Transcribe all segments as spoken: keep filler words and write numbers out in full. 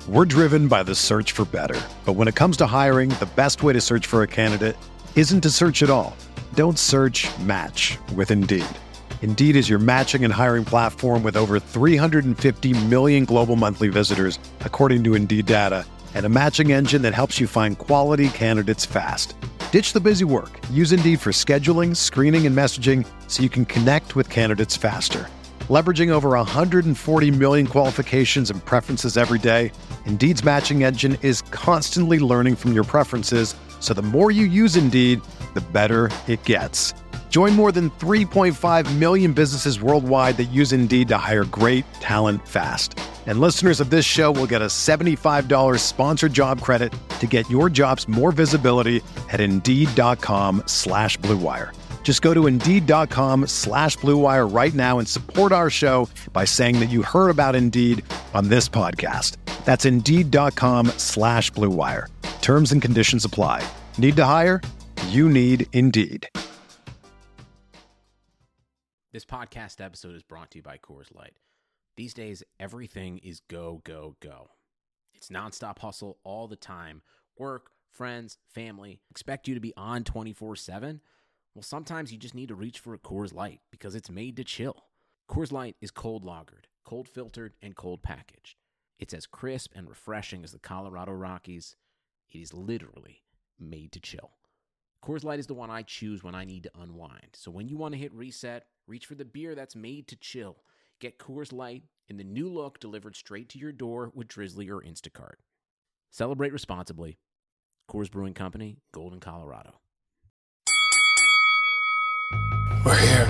We're driven by the search for better. But when it comes to hiring, the best way to search for a candidate isn't to search at all. Don't search, match with Indeed. Indeed is your matching and hiring platform with over three hundred fifty million global monthly visitors, according to Indeed data, and a matching engine that helps you find quality candidates fast. Ditch the busy work. Use Indeed for scheduling, screening, and messaging so you can connect with candidates faster. Leveraging over one hundred forty million qualifications and preferences every day, Indeed's matching engine is constantly learning from your preferences, so the more you use Indeed, the better it gets. Join more than three point five million businesses worldwide that use Indeed to hire great talent fast. And listeners of this show will get a seventy-five dollars sponsored job credit to get your jobs more visibility at Indeed.com slash Blue Wire. Just go to Indeed.com slash Blue Wire right now and support our show by saying that you heard about Indeed on this podcast. That's Indeed.com slash Blue Wire. Terms and conditions apply. Need to hire? You need Indeed. This podcast episode is brought to you by Coors Light. These days, everything is go, go, go. It's nonstop hustle all the time. Work, friends, family. Expect you to be on twenty-four seven? Well, sometimes you just need to reach for a Coors Light because it's made to chill. Coors Light is cold lagered, cold filtered, and cold packaged. It's as crisp and refreshing as the Colorado Rockies. It is literally made to chill. Coors Light is the one I choose when I need to unwind. So when you want to hit reset, reach for the beer that's made to chill. Get Coors Light in the new look delivered straight to your door with Drizzly or Instacart. Celebrate responsibly. Coors Brewing Company, Golden, Colorado. We're here.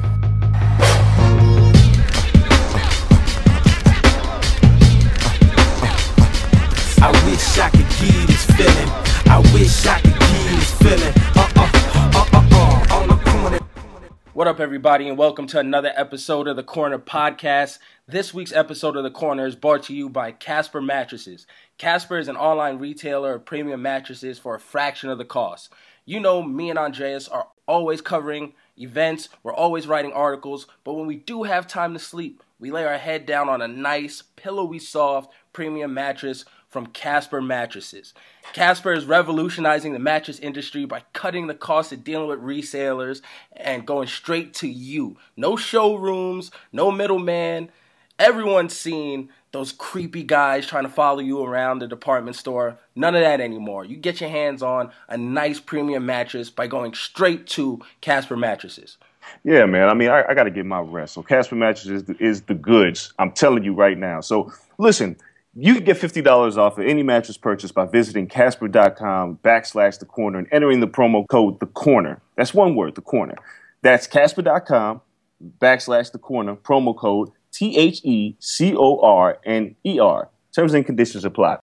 I wish I could give you this feeling. I wish I could give you this feeling. Uh uh uh uh uh on the corner. What up, everybody, and welcome to another episode of the Corner Podcast. This week's episode of the Corner is brought to you by Casper Mattresses. Casper is an online retailer of premium mattresses for a fraction of the cost. You know, me and Andreas are always covering events, we're always writing articles, but when we do have time to sleep, we lay our head down on a nice, pillowy soft, premium mattress from Casper Mattresses. Casper is revolutionizing the mattress industry by cutting the cost of dealing with resellers and going straight to you. No showrooms, no middleman. Everyone's seen those creepy guys trying to follow you around the department store. None of that anymore. You get your hands on a nice premium mattress by going straight to Casper Mattresses. Yeah, man. I mean, I, I got to get my rest. So Casper Mattresses is the, is the goods. I'm telling you right now. So listen, you can get fifty dollars off of any mattress purchase by visiting Casper.com backslash the corner and entering the promo code the corner. That's one word, the corner. That's Casper.com backslash the corner, promo code T H E C O R N E R. Terms and conditions apply.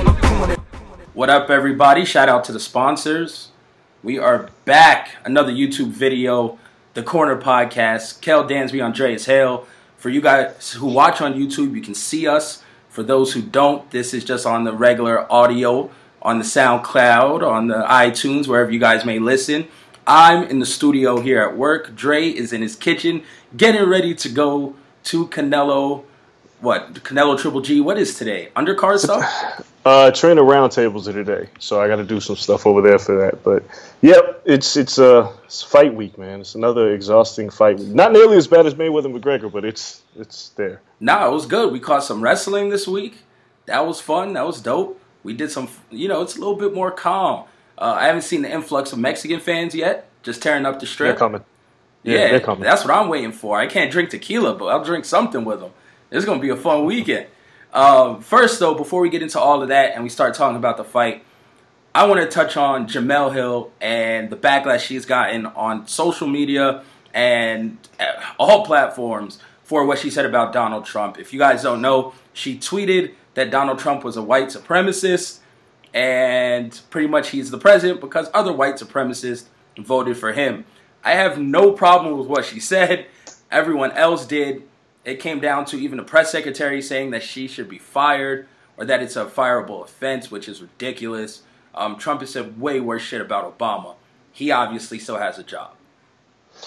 What up, everybody? Shout out to the sponsors. We are back. Another YouTube video, The Corner Podcast. Kel Dansby, Andreas Hale. For you guys who watch on YouTube, you can see us. For those who don't, this is just on the regular audio, on the SoundCloud, on the iTunes, wherever you guys may listen. I'm in the studio here at work. Dre is in his kitchen, getting ready to go to Canelo. What? Canelo Triple G. What is today? Undercard stuff? Uh, trainer roundtables are today, so I got to do some stuff over there for that. But yep, it's it's uh it's fight week, man. It's another exhausting fight week. Not nearly as bad as Mayweather and McGregor, but it's it's there. Nah, it was good. We caught some wrestling this week. That was fun. That was dope. We did some. You know, it's a little bit more calm. Uh, I haven't seen the influx of Mexican fans yet, just tearing up the strip. They're coming. Yeah, yeah they're coming. That's what I'm waiting for. I can't drink tequila, but I'll drink something with them. It's gonna be a fun weekend. Um, first, though, before we get into all of that and we start talking about the fight, I want to touch on Jemele Hill and the backlash she's gotten on social media and all platforms for what she said about Donald Trump. If you guys don't know, she tweeted that Donald Trump was a white supremacist and pretty much he's the president because other white supremacists voted for him. I have no problem with what she said. Everyone else did. It came down to even the press secretary saying that she should be fired or that it's a fireable offense, which is ridiculous. Um, Trump has said way worse shit about Obama. He obviously still has a job.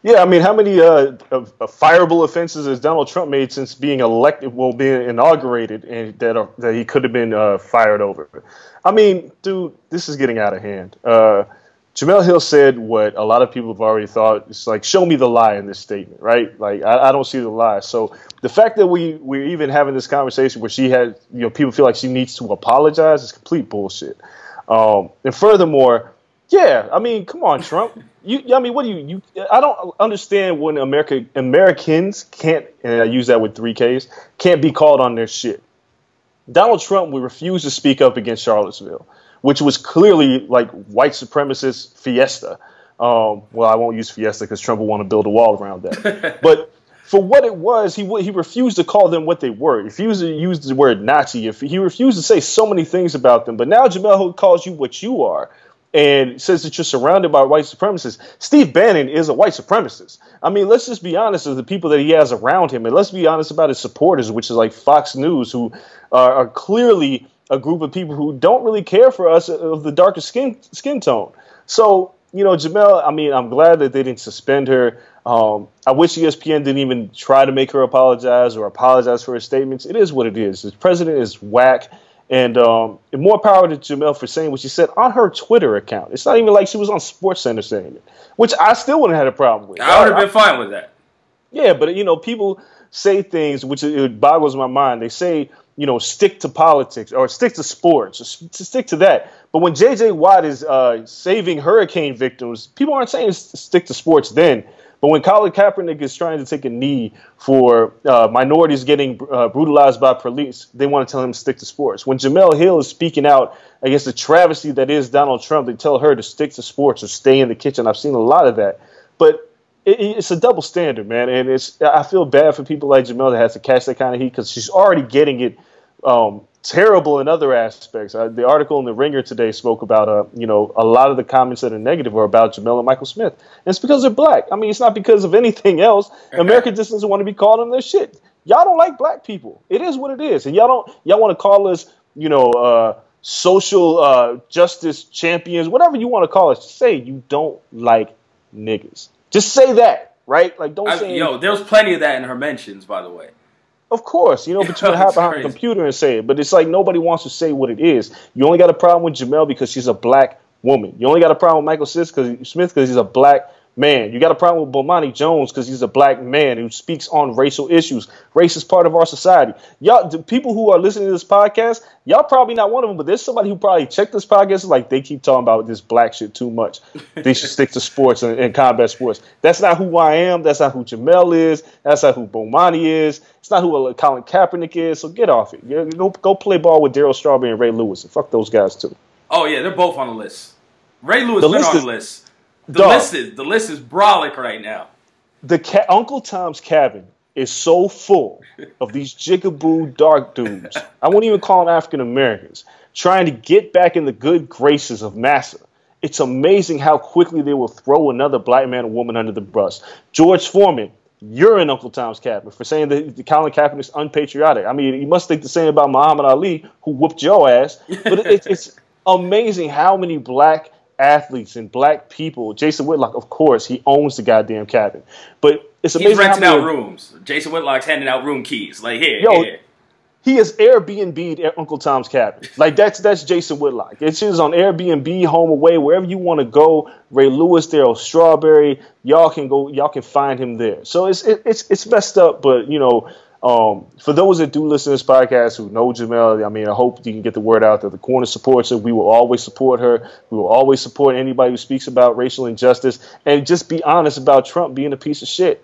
Yeah, I mean, how many uh, of, of fireable offenses has Donald Trump made since being elected, well, being inaugurated, and that are, that he could have been uh, fired over? I mean, dude, this is getting out of hand. Uh, Jemele Hill said what a lot of people have already thought. It's like, show me the lie in this statement, right? Like, I, I don't see the lie. So the fact that we we're even having this conversation where she had, you know, people feel like she needs to apologize is complete bullshit. Um, and furthermore, yeah, I mean, come on, Trump. You, I mean, what do you, you? I don't understand when America Americans can't, and I use that with three Ks, can't be called on their shit. Donald Trump would refuse to speak up against Charlottesville, which was clearly like white supremacist fiesta. Um, well, I won't use fiesta because Trump will want to build a wall around that. But for what it was, he he refused to call them what they were. He refused to use the word Nazi. If he refused to say so many things about them. But now Jemele Hill calls you what you are and says that you're surrounded by white supremacists. Steve Bannon is a white supremacist. I mean, let's just be honest with the people that he has around him. And let's be honest about his supporters, which is like Fox News, who are, are clearly a group of people who don't really care for us of the darker skin skin tone. So, you know, Jemele, I mean, I'm glad that they didn't suspend her. Um, I wish E S P N didn't even try to make her apologize or apologize for her statements. It is what it is. The president is whack. And, um, and more power to Jemele for saying what she said on her Twitter account. It's not even like she was on SportsCenter saying it, which I still wouldn't have had a problem with. I would have been fine with that. Yeah, but, you know, people say things, which it, it boggles my mind. They say, you know, stick to politics or stick to sports, or stick to that. But when J J Watt is uh, saving hurricane victims, people aren't saying stick to sports then. But when Colin Kaepernick is trying to take a knee for uh, minorities getting uh, brutalized by police, they want to tell him to stick to sports. When Jemele Hill is speaking out against the travesty that is Donald Trump, they tell her to stick to sports or stay in the kitchen. I've seen a lot of that. But it, it's a double standard, man. And it's I feel bad for people like Jemele that has to catch that kind of heat because she's already getting it um, terrible in other aspects. Uh, the article in The Ringer today spoke about, uh, you know, a lot of the comments that are negative are about Jemele and Michael Smith. And it's because they're black. I mean, it's not because of anything else. America just doesn't want to be called on their shit. Y'all don't like black people. It is what it is. And y'all don't, y'all want to call us, you know, uh, social uh, justice champions, whatever you want to call us. Just say you don't like niggas. Just say that, right? Like, don't I, say Yo, there was plenty of that in her mentions, by the way. Of course, you know, but you can hide behind a computer and say it. But it's like nobody wants to say what it is. You only got a problem with Jemele because she's a black woman. You only got a problem with Michael Smith because he's a black man. You got a problem with Bomani Jones because he's a black man who speaks on racial issues. Race is part of our society. Y'all, the people who are listening to this podcast, y'all probably not one of them, but there's somebody who probably checked this podcast like they keep talking about this black shit too much. They should stick to sports and, and combat sports. That's not who I am. That's not who Jemele is. That's not who Bomani is. It's not who Colin Kaepernick is. So get off it. Go, go play ball with Darryl Strawberry and Ray Lewis and fuck those guys too. Oh yeah, they're both on the list. Ray Lewis the been list on is, the list. The dog, list is the list is brolic right now. The ca- Uncle Tom's Cabin is so full of these jigaboo dark dudes. I won't even call them African Americans trying to get back in the good graces of massa. It's amazing how quickly they will throw another black man or woman under the bus. George Foreman, you're in Uncle Tom's Cabin for saying that Colin Kaepernick is unpatriotic. I mean, you must think the same about Muhammad Ali, who whooped your ass. But it, it's amazing how many black athletes and black people. Jason Whitlock, of course, he owns the goddamn cabin. But it's amazing. He's renting how out many, rooms. Jason Whitlock's handing out room keys. Like here, yo, here. He is Airbnb'd at Uncle Tom's Cabin. Like that's that's Jason Whitlock. It's just on Airbnb, home away, wherever you want to go. Ray Lewis, Darryl Strawberry, y'all can go. Y'all can find him there. So it's it, it's it's messed up, but you know. Um, for those that do listen to this podcast who know Jemele, I mean, I hope you can get the word out that the Corner supports her. We will always support her. We will always support anybody who speaks about racial injustice and just be honest about Trump being a piece of shit.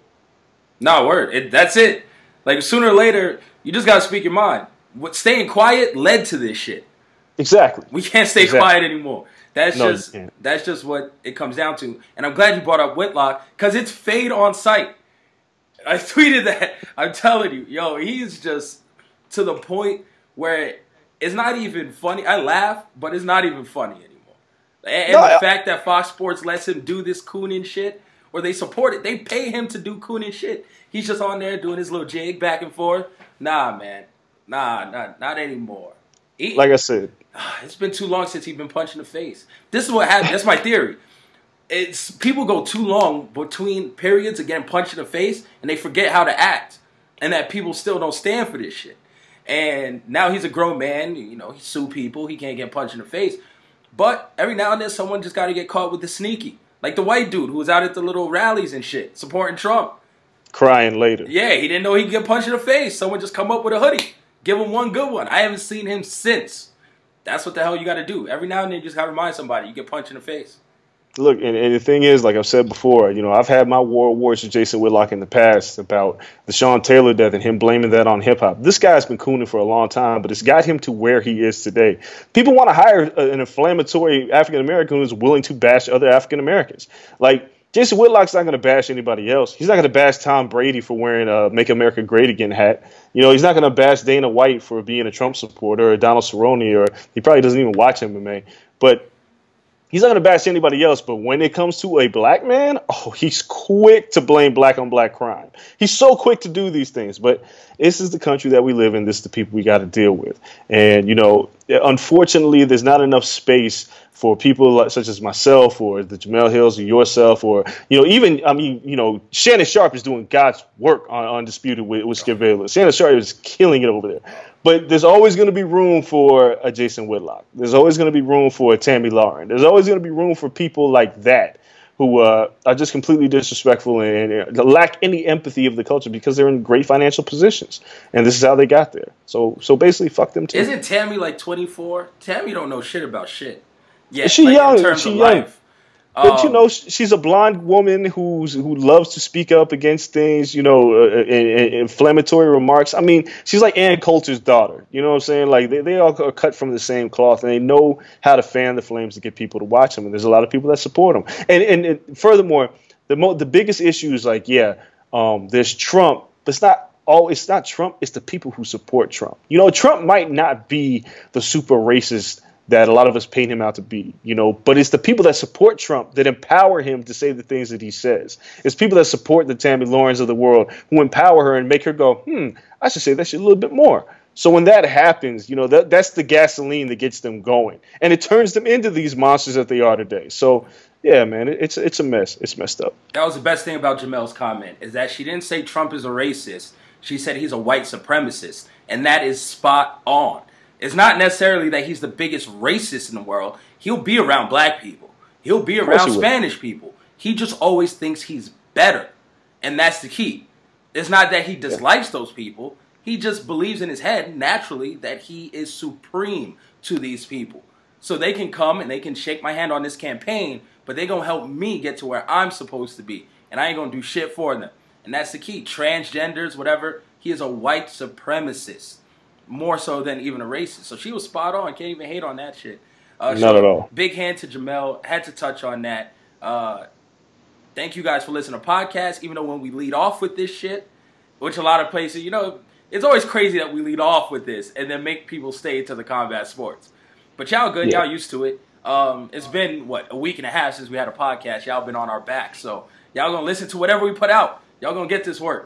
No, word. It, that's it. Like, sooner or later, you just got to speak your mind. What, staying quiet led to this shit. Exactly. We can't stay exactly. quiet anymore. That's no, just that's just what it comes down to. And I'm glad you brought up Whitlock because it's fade on sight. I tweeted that. I'm telling you, yo, he's just to the point where it's not even funny. I laugh, but it's not even funny anymore. And no, the I, fact that Fox Sports lets him do this cooning shit, or they support it, they pay him to do cooning shit. He's just on there doing his little jig back and forth. Nah, man. Nah, not, not anymore. He, like I said. It's been too long since he's been punched in the face. This is what happened. That's my theory. it's people go too long between periods of getting punched in the face, and they forget how to act, and that people still don't stand for this shit. And now he's a grown man. You know, he sue people. He can't get punched in the face. But every now and then, someone just got to get caught with the sneaky. Like the white dude who was out at the little rallies and shit, supporting Trump. Crying later. Yeah, he didn't know he could get punched in the face. Someone just come up with a hoodie. Give him one good one. I haven't seen him since. That's what the hell you got to do. Every now and then, you just got to remind somebody you get punched in the face. Look, and, and the thing is, like I've said before, you know, I've had my war wars with Jason Whitlock in the past about the Sean Taylor death and him blaming that on hip hop. This guy's been cooning for a long time, but it's got him to where he is today. People want to hire an inflammatory African American who's willing to bash other African Americans. Like, Jason Whitlock's not going to bash anybody else. He's not going to bash Tom Brady for wearing a Make America Great Again hat. You know, he's not going to bash Dana White for being a Trump supporter or Donald Cerrone, or he probably doesn't even watch M M A. But he's not going to bash anybody else, but when it comes to a black man, oh, he's quick to blame black on black crime. He's so quick to do these things, but this is the country that we live in. This is the people we got to deal with. And, you know, unfortunately, there's not enough space for people like, such as myself or the Jamel Hills or yourself or, you know, even, I mean, you know, Shannon Sharp is doing God's work on Undisputed with, with Skip Bayless. Shannon Sharp is killing it over there. But there's always going to be room for a Jason Whitlock. There's always going to be room for a Tammy Lauren. There's always going to be room for people like that who uh, are just completely disrespectful and, and lack any empathy of the culture because they're in great financial positions. And this is how they got there. So so basically, fuck them too. Isn't Tammy like twenty-four? Tammy don't know shit about shit. Yeah, she like, young. in terms she of young. life. But, Um, you know, she's a blonde woman who's who loves to speak up against things, you know, uh, uh, inflammatory remarks. I mean, she's like Ann Coulter's daughter. You know what I'm saying? Like, they, they all are cut from the same cloth, and they know how to fan the flames to get people to watch them. And there's a lot of people that support them. And, and, and furthermore, the mo- the biggest issue is, like, yeah, um, there's Trump, but it's not all. It's not Trump. It's the people who support Trump. You know, Trump might not be the super racist that a lot of us paint him out to be, you know, but it's the people that support Trump that empower him to say the things that he says. It's people that support the Tammy Laurens of the world who empower her and make her go, hmm, I should say that shit a little bit more. So when that happens, you know, that that's the gasoline that gets them going. And it turns them into these monsters that they are today. So, yeah, man, it, it's it's a mess. It's messed up. That was the best thing about Jamel's comment, is that she didn't say Trump is a racist. She said he's a white supremacist. And that is spot on. It's not necessarily that he's the biggest racist in the world. He'll be around black people. He'll be around he Spanish people. He just always thinks he's better. And that's the key. It's not that he dislikes yeah. those people. He just believes in his head, naturally, that he is supreme to these people. So they can come and they can shake my hand on this campaign, but they're going to help me get to where I'm supposed to be. And I ain't going to do shit for them. And that's the key. Transgenders, whatever, he is a white supremacist. More so than even a racist. So she was spot on. Can't even hate on that shit. Uh, Not at all. Big hand to Jamel. Had to touch on that. Uh, thank you guys for listening to podcasts. Even though when we lead off with this shit, which a lot of places, you know, it's always crazy that we lead off with this and then make people stay to the combat sports. But y'all good. Yeah. Y'all used to it. Um, it's been, what, a week and a half since we had a podcast. Y'all been on our back. So y'all going to listen to whatever we put out. Y'all going to get this work.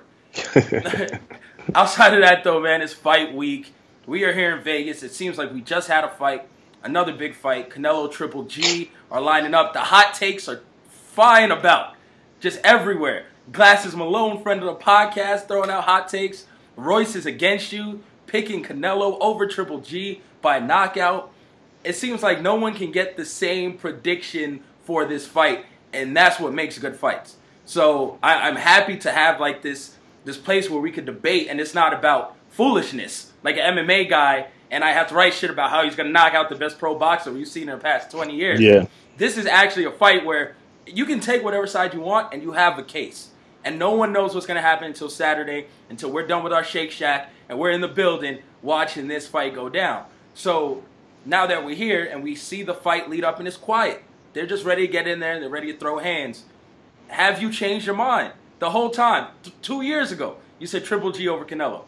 Outside of that, though, man, it's fight week. We are here in Vegas. It seems like we just had a fight, another big fight. Canelo, Triple G are lining up. The hot takes are flying about, just everywhere. Glasses Malone, friend of the podcast, throwing out hot takes. Royce is against you, picking Canelo over Triple G by knockout. It seems like no one can get the same prediction for this fight, and that's what makes good fights. So I, I'm happy to have like this this place where we could debate, and it's not about foolishness, like an M M A guy, and I have to write shit about how he's going to knock out the best pro boxer we've seen in the past twenty years. Yeah. This is actually a fight where you can take whatever side you want, and you have a case. And no one knows what's going to happen until Saturday, until we're done with our Shake Shack, and we're in the building watching this fight go down. So now that we're here, and we see the fight lead up, and it's quiet. They're just ready to get in there, and they're ready to throw hands. Have you changed your mind? The whole time, T- two years ago, you said Triple G over Canelo.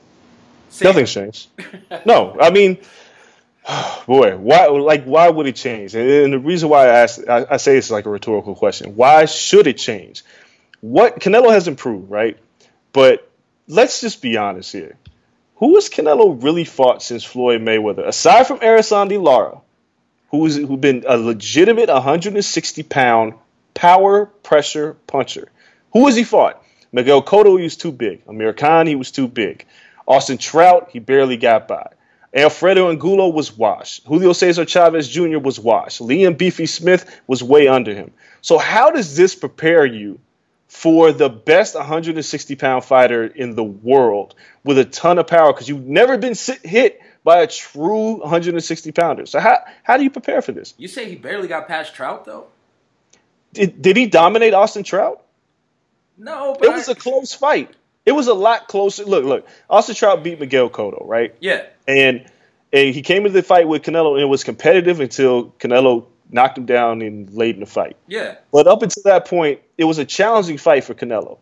Say Nothing's changed. No, I mean, boy, why? Like, why would it change? And the reason why I ask, I, I say it's like a rhetorical question. Why should it change? What Canelo has improved, right? But let's just be honest here. Who has Canelo really fought since Floyd Mayweather, aside from Erislandy Lara, who's who been a legitimate one hundred sixty pound power pressure puncher. Who has he fought? Miguel Cotto, he was too big. Amir Khan, he was too big. Austin Trout, he barely got by. Alfredo Angulo was washed. Julio Cesar Chavez Junior was washed. Liam Beefy Smith was way under him. So how does this prepare you for the best one hundred sixty pound fighter in the world with a ton of power? Because you've never been sit, hit by a true one hundred sixty pounder. So how, how do you prepare for this? You say he barely got past Trout, though? Did, did he dominate Austin Trout? No, but it was I... a close fight. It was a lot closer. Look, look. Austin Trout beat Miguel Cotto, right? Yeah. And, and he came into the fight with Canelo, and it was competitive until Canelo knocked him down and late in the fight. Yeah. But up until that point, it was a challenging fight for Canelo.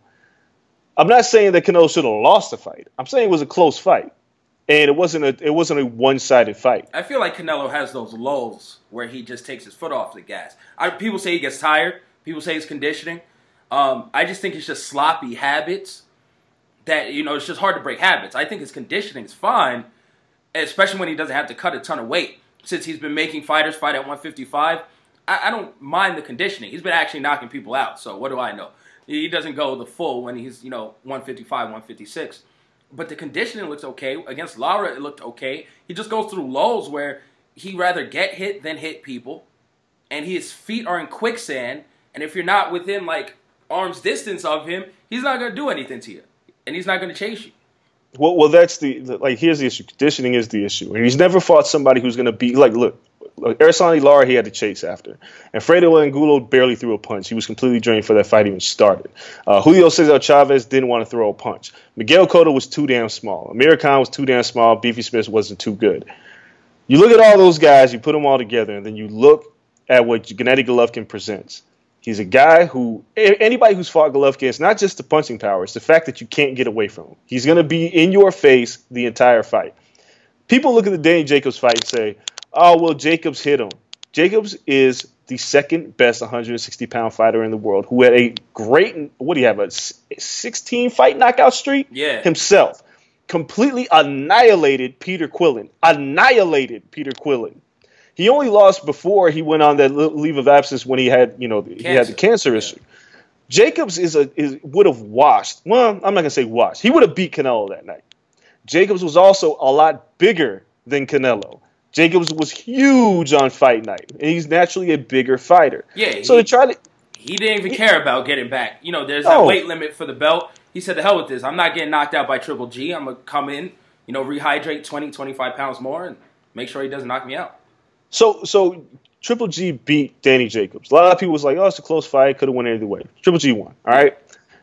I'm not saying that Canelo should have lost the fight. I'm saying it was a close fight, and it wasn't a it wasn't a one-sided fight. I feel like Canelo has those lulls where he just takes his foot off the gas. I, people say he gets tired. People say it's conditioning. Um, I just think it's just sloppy habits that, you know, it's just hard to break habits. I think his conditioning is fine, especially when he doesn't have to cut a ton of weight. Since he's been making fighters fight at one fifty-five, I, I don't mind the conditioning. He's been actually knocking people out, so what do I know? He doesn't go the full when he's, you know, one fifty-five, one fifty-six. But the conditioning looks okay. Against Lara, it looked okay. He just goes through lulls where he'd rather get hit than hit people, and his feet are in quicksand, and if you're not within, like, arm's distance of him, he's not going to do anything to you, and he's not going to chase you. Well, well, that's the, the like. Here's the issue. Conditioning is the issue, and he's never fought somebody who's going to be like. Look, look Erislandy Lara, he had to chase after, and Fredo Angulo barely threw a punch. He was completely drained before that fight even started. Uh, Julio Cesar Chavez didn't want to throw a punch. Miguel Cotto was too damn small. Amir Khan was too damn small. Beefy Smith wasn't too good. You look at all those guys, you put them all together, and then you look at what Gennady Golovkin presents. He's a guy who, anybody who's fought Golovkin, it's not just the punching power, it's the fact that you can't get away from him. He's going to be in your face the entire fight. People look at the Danny Jacobs fight and say, oh, well, Jacobs hit him. Jacobs is the second best one hundred sixty pound fighter in the world who had a great, what do you have, a sixteen fight knockout streak? Yeah. Himself. Completely annihilated Peter Quillen. Annihilated Peter Quillen. He only lost before he went on that leave of absence when he had, you know, cancer. he had the cancer yeah. issue. Jacobs is a is would have washed. Well, I'm not gonna say washed. He would have beat Canelo that night. Jacobs was also a lot bigger than Canelo. Jacobs was huge on fight night, and he's naturally a bigger fighter. Yeah. So he, to try to, he didn't even he, care about getting back. You know, there's no. that weight limit for the belt. He said, "The hell with this. I'm not getting knocked out by Triple G. I'm gonna come in, you know, rehydrate twenty, twenty-five pounds more, and make sure he doesn't knock me out." So, so Triple G beat Danny Jacobs. A lot of people was like, "Oh, it's a close fight. Could have won either way." Triple G won. All right.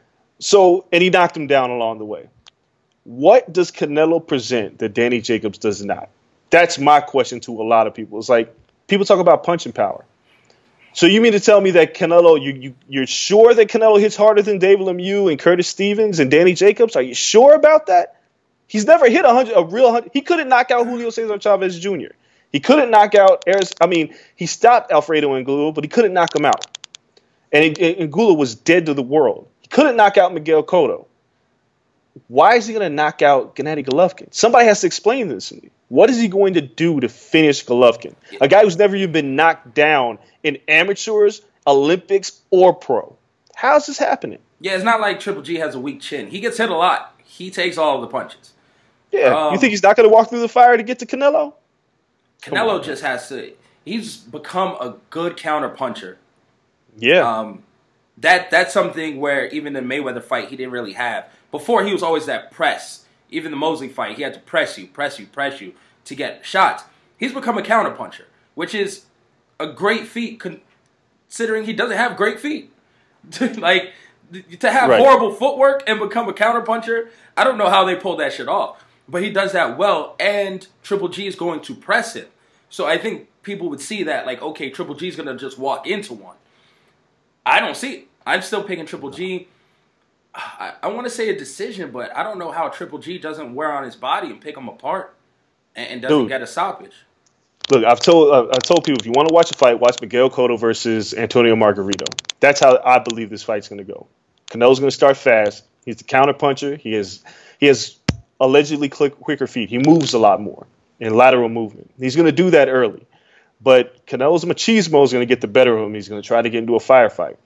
So, and he knocked him down along the way. What does Canelo present that Danny Jacobs does not? That's my question to a lot of people. It's like people talk about punching power. So you mean to tell me that Canelo, you you you're sure that Canelo hits harder than David Lemieux and Curtis Stevens and Danny Jacobs? Are you sure about that? He's never hit a hundred, a real hundred. He couldn't knock out Julio Cesar Chavez Junior He couldn't knock out Aris. I mean, he stopped Alfredo Angulo, but he couldn't knock him out. And Angulo was dead to the world. He couldn't knock out Miguel Cotto. Why is he going to knock out Gennady Golovkin? Somebody has to explain this to me. What is he going to do to finish Golovkin? A guy who's never even been knocked down in amateurs, Olympics, or pro. How's this happening? Yeah, it's not like Triple G has a weak chin. He gets hit a lot. He takes all of the punches. Yeah, um, you think he's not going to walk through the fire to get to Canelo? Canelo just has to. He's become a good counter puncher. Yeah. Um, that that's something where even the Mayweather fight he didn't really have. Before he was always that press. Even the Mosley fight, he had to press you, press you, press you to get shots. He's become a counter puncher, which is a great feat considering he doesn't have great feet. Like to have right. horrible footwork and become a counter puncher, I don't know how they pulled that shit off. But he does that well, and Triple G is going to press him. So I think people would see that, like, okay, Triple G is going to just walk into one. I don't see it. I'm still picking Triple G. I, I want to say a decision, but I don't know how Triple G doesn't wear on his body and pick him apart and, and doesn't Dude, get a stoppage. Look, I've told uh, I've told people, if you want to watch a fight, watch Miguel Cotto versus Antonio Margarito. That's how I believe this fight's going to go. Canelo's going to start fast. He's the counter puncher. He has he has allegedly quick, quicker feet. He moves a lot more in lateral movement. He's going to do that early. But Canelo's machismo is going to get the better of him. He's going to try to get into a firefight.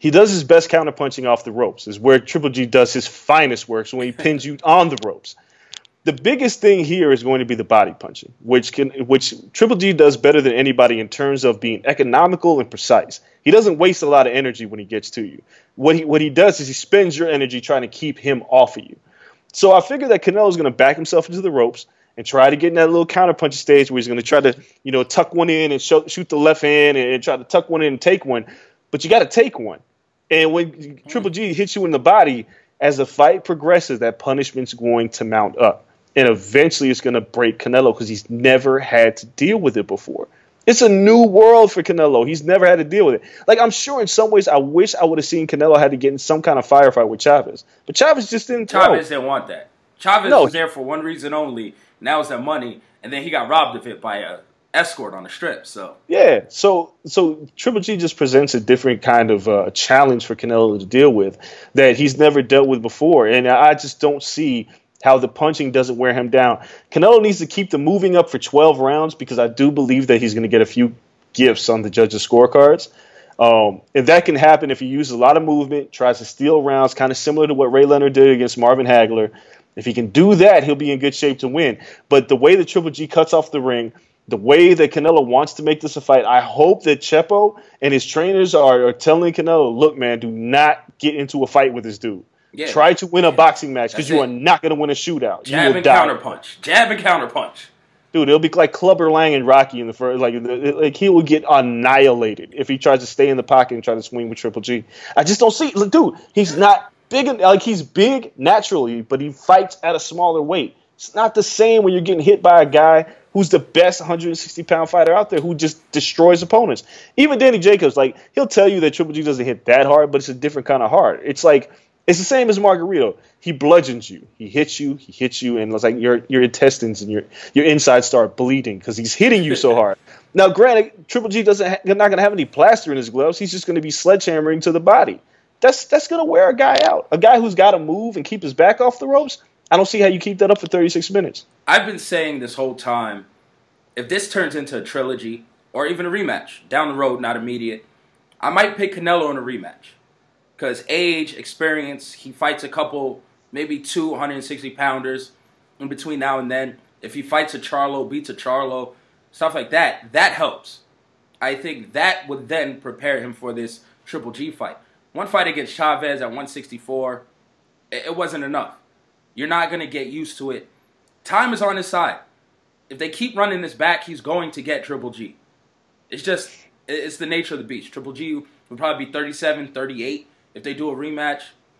He does his best counterpunching off the ropes, is where Triple G does his finest work, so when he pins you on the ropes. The biggest thing here is going to be the body punching, which can, which Triple G does better than anybody in terms of being economical and precise. He doesn't waste a lot of energy when he gets to you. What he what he does is he spends your energy trying to keep him off of you. So I figure that Canelo's going to back himself into the ropes and try to get in that little counterpunch stage where he's going to try to, you know, tuck one in and show, shoot the left hand and, and try to tuck one in and take one. But you got to take one. And when Triple G hits you in the body, as the fight progresses, that punishment's going to mount up. And eventually it's going to break Canelo because he's never had to deal with it before. It's a new world for Canelo. He's never had to deal with it. Like, I'm sure in some ways I wish I would have seen Canelo had to get in some kind of firefight with Chavez. But Chavez just didn't throw. Chavez didn't want that. Chavez no. was there for one reason only, and that was that money. And then he got robbed of it by a escort on the strip. So yeah, so so Triple G just presents a different kind of uh, challenge for Canelo to deal with that he's never dealt with before. And I just don't see how the punching doesn't wear him down. Canelo needs to keep the moving up for twelve rounds because I do believe that he's going to get a few gifts on the judges' scorecards. Um, and that can happen if he uses a lot of movement, tries to steal rounds, kind of similar to what Ray Leonard did against Marvin Hagler. If he can do that, he'll be in good shape to win. But the way that Triple G cuts off the ring, the way that Canelo wants to make this a fight, I hope that Chepo and his trainers are, are telling Canelo, look, man, do not get into a fight with this dude. Yeah. Try to win a boxing match because you are not going to win a shootout. Jab and counterpunch. Jab and counterpunch. Dude, it'll be like Clubber Lang and Rocky in the first. Like, like he will get annihilated if he tries to stay in the pocket and try to swing with Triple G. I just don't see. Look, dude, he's not big. Like he's big naturally, but he fights at a smaller weight. It's not the same when you're getting hit by a guy who's the best one hundred sixty pound fighter out there who just destroys opponents. Even Danny Jacobs, like he'll tell you that Triple G doesn't hit that hard, but it's a different kind of hard. It's like. It's the same as Margarito. He bludgeons you. He hits you. He hits you, and it's like your your intestines and your your insides start bleeding because he's hitting you so hard. Now, granted, Triple G doesn't ha- not going to have any plaster in his gloves. He's just going to be sledgehammering to the body. That's that's going to wear a guy out. A guy who's got to move and keep his back off the ropes. I don't see how you keep that up for thirty-six minutes. I've been saying this whole time, if this turns into a trilogy or even a rematch down the road, not immediate, I might pick Canelo in a rematch. Because age, experience, he fights a couple, maybe two one hundred sixty pounders in between now and then. If he fights a Charlo, beats a Charlo, stuff like that, that helps. I think that would then prepare him for this Triple G fight. One fight against Chavez at one sixty-four, it wasn't enough. You're not going to get used to it. Time is on his side. If they keep running this back, he's going to get Triple G. It's just, it's the nature of the beast. Triple G would probably be thirty-seven, thirty-eight. If they do a rematch,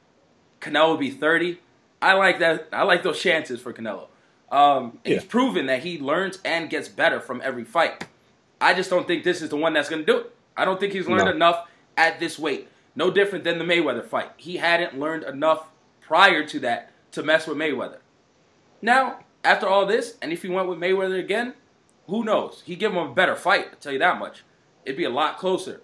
Canelo would be thirty. I like that. I like those chances for Canelo. Um, and yeah. He's proven that he learns and gets better from every fight. I just don't think this is the one that's going to do it. I don't think he's learned no. enough at this weight. No different than the Mayweather fight. He hadn't learned enough prior to that to mess with Mayweather. Now, after all this, and if he went with Mayweather again, who knows? He'd give him a better fight, I'll tell you that much. It'd be a lot closer.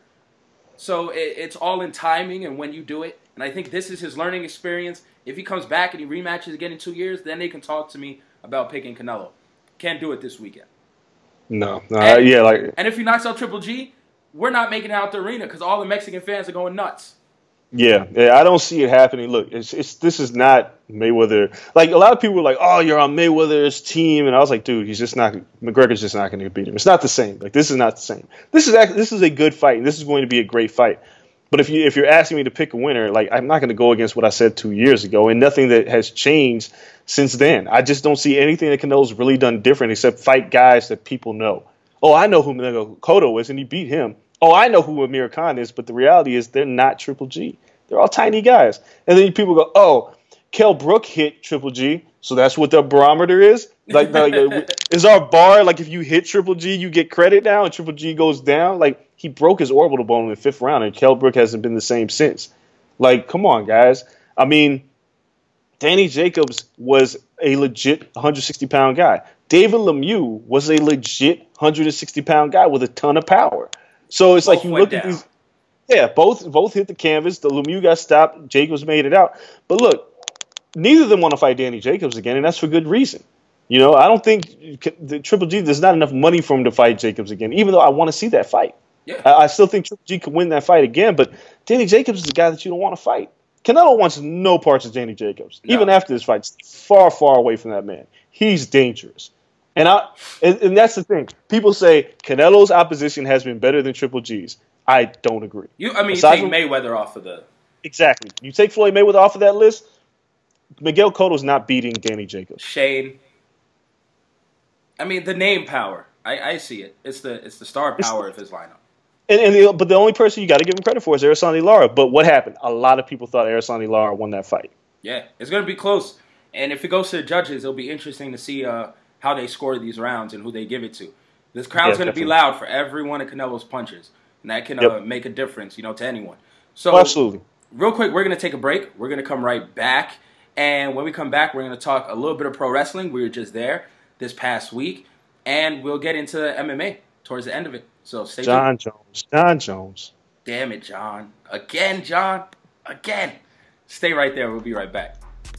So it, it's all in timing and when you do it. And I think this is his learning experience. If he comes back and he rematches again in two years, then they can talk to me about picking Canelo. Can't do it this weekend. No. no and, yeah, like. And if he knocks out Triple G, we're not making it out the arena because all the Mexican fans are going nuts. Yeah, yeah, I don't see it happening. Look, it's it's this is not Mayweather. Like a lot of people were like, "Oh, you're on Mayweather's team," and I was like, "Dude, he's just not. McGregor's just not going to beat him. It's not the same. Like this is not the same. This is actually, this is a good fight, and this is going to be a great fight. But if you if you're asking me to pick a winner, like I'm not going to go against what I said two years ago, and nothing that has changed since then. I just don't see anything that Canelo's really done different except fight guys that people know. Oh, I know who Miguel Cotto is, and he beat him. Oh, I know who Amir Khan is, but the reality is they're not Triple G. They're all tiny guys. And then people go, oh, Kell Brook hit Triple G, so that's what the barometer is? Like, like is our bar, like if you hit Triple G, you get credit now, and Triple G goes down? Like, he broke his orbital bone in the fifth round, and Kell Brook hasn't been the same since. Like, come on, guys. I mean, Danny Jacobs was a legit one hundred sixty pound guy. David Lemieux was a legit one hundred sixty pound guy with a ton of power. So it's both like you look down. At these. Yeah, both both hit the canvas. The Lemieux got stopped. Jacobs made it out. But look, neither of them want to fight Danny Jacobs again, and that's for good reason. You know, I don't think the Triple G, there's not enough money for him to fight Jacobs again, even though I want to see that fight. Yeah. I, I still think Triple G could win that fight again, but Danny Jacobs is the guy that you don't want to fight. Canelo wants no parts of Danny Jacobs. No. Even after this fight, far, far away from that man. He's dangerous. And I and, and that's the thing. People say Canelo's opposition has been better than Triple G's. I don't agree. You, I mean, Aside you take from, Mayweather off of the... Exactly. You take Floyd Mayweather off of that list, Miguel Cotto's not beating Danny Jacobs. Shane. I mean, the name power. I, I see it. It's the it's the star power it's, of his lineup. And, and the, but the only person you got to give him credit for is Erislandy Lara. But what happened? A lot of people thought Erislandy Lara won that fight. Yeah, it's going to be close. And if it goes to the judges, it'll be interesting to see uh, how they score these rounds and who they give it to. This crowd's yeah, going to be loud for every one of Canelo's punches. And that can uh, yep. make a difference, you know, to anyone. So, oh, absolutely. Real quick, we're going to take a break. We're going to come right back. And when we come back, we're going to talk a little bit of pro wrestling. We were just there this past week. And we'll get into M M A towards the end of it. So stay John tuned. Jones. John Jones. Damn it, John. Again, John. Again. Stay right there. We'll be right back.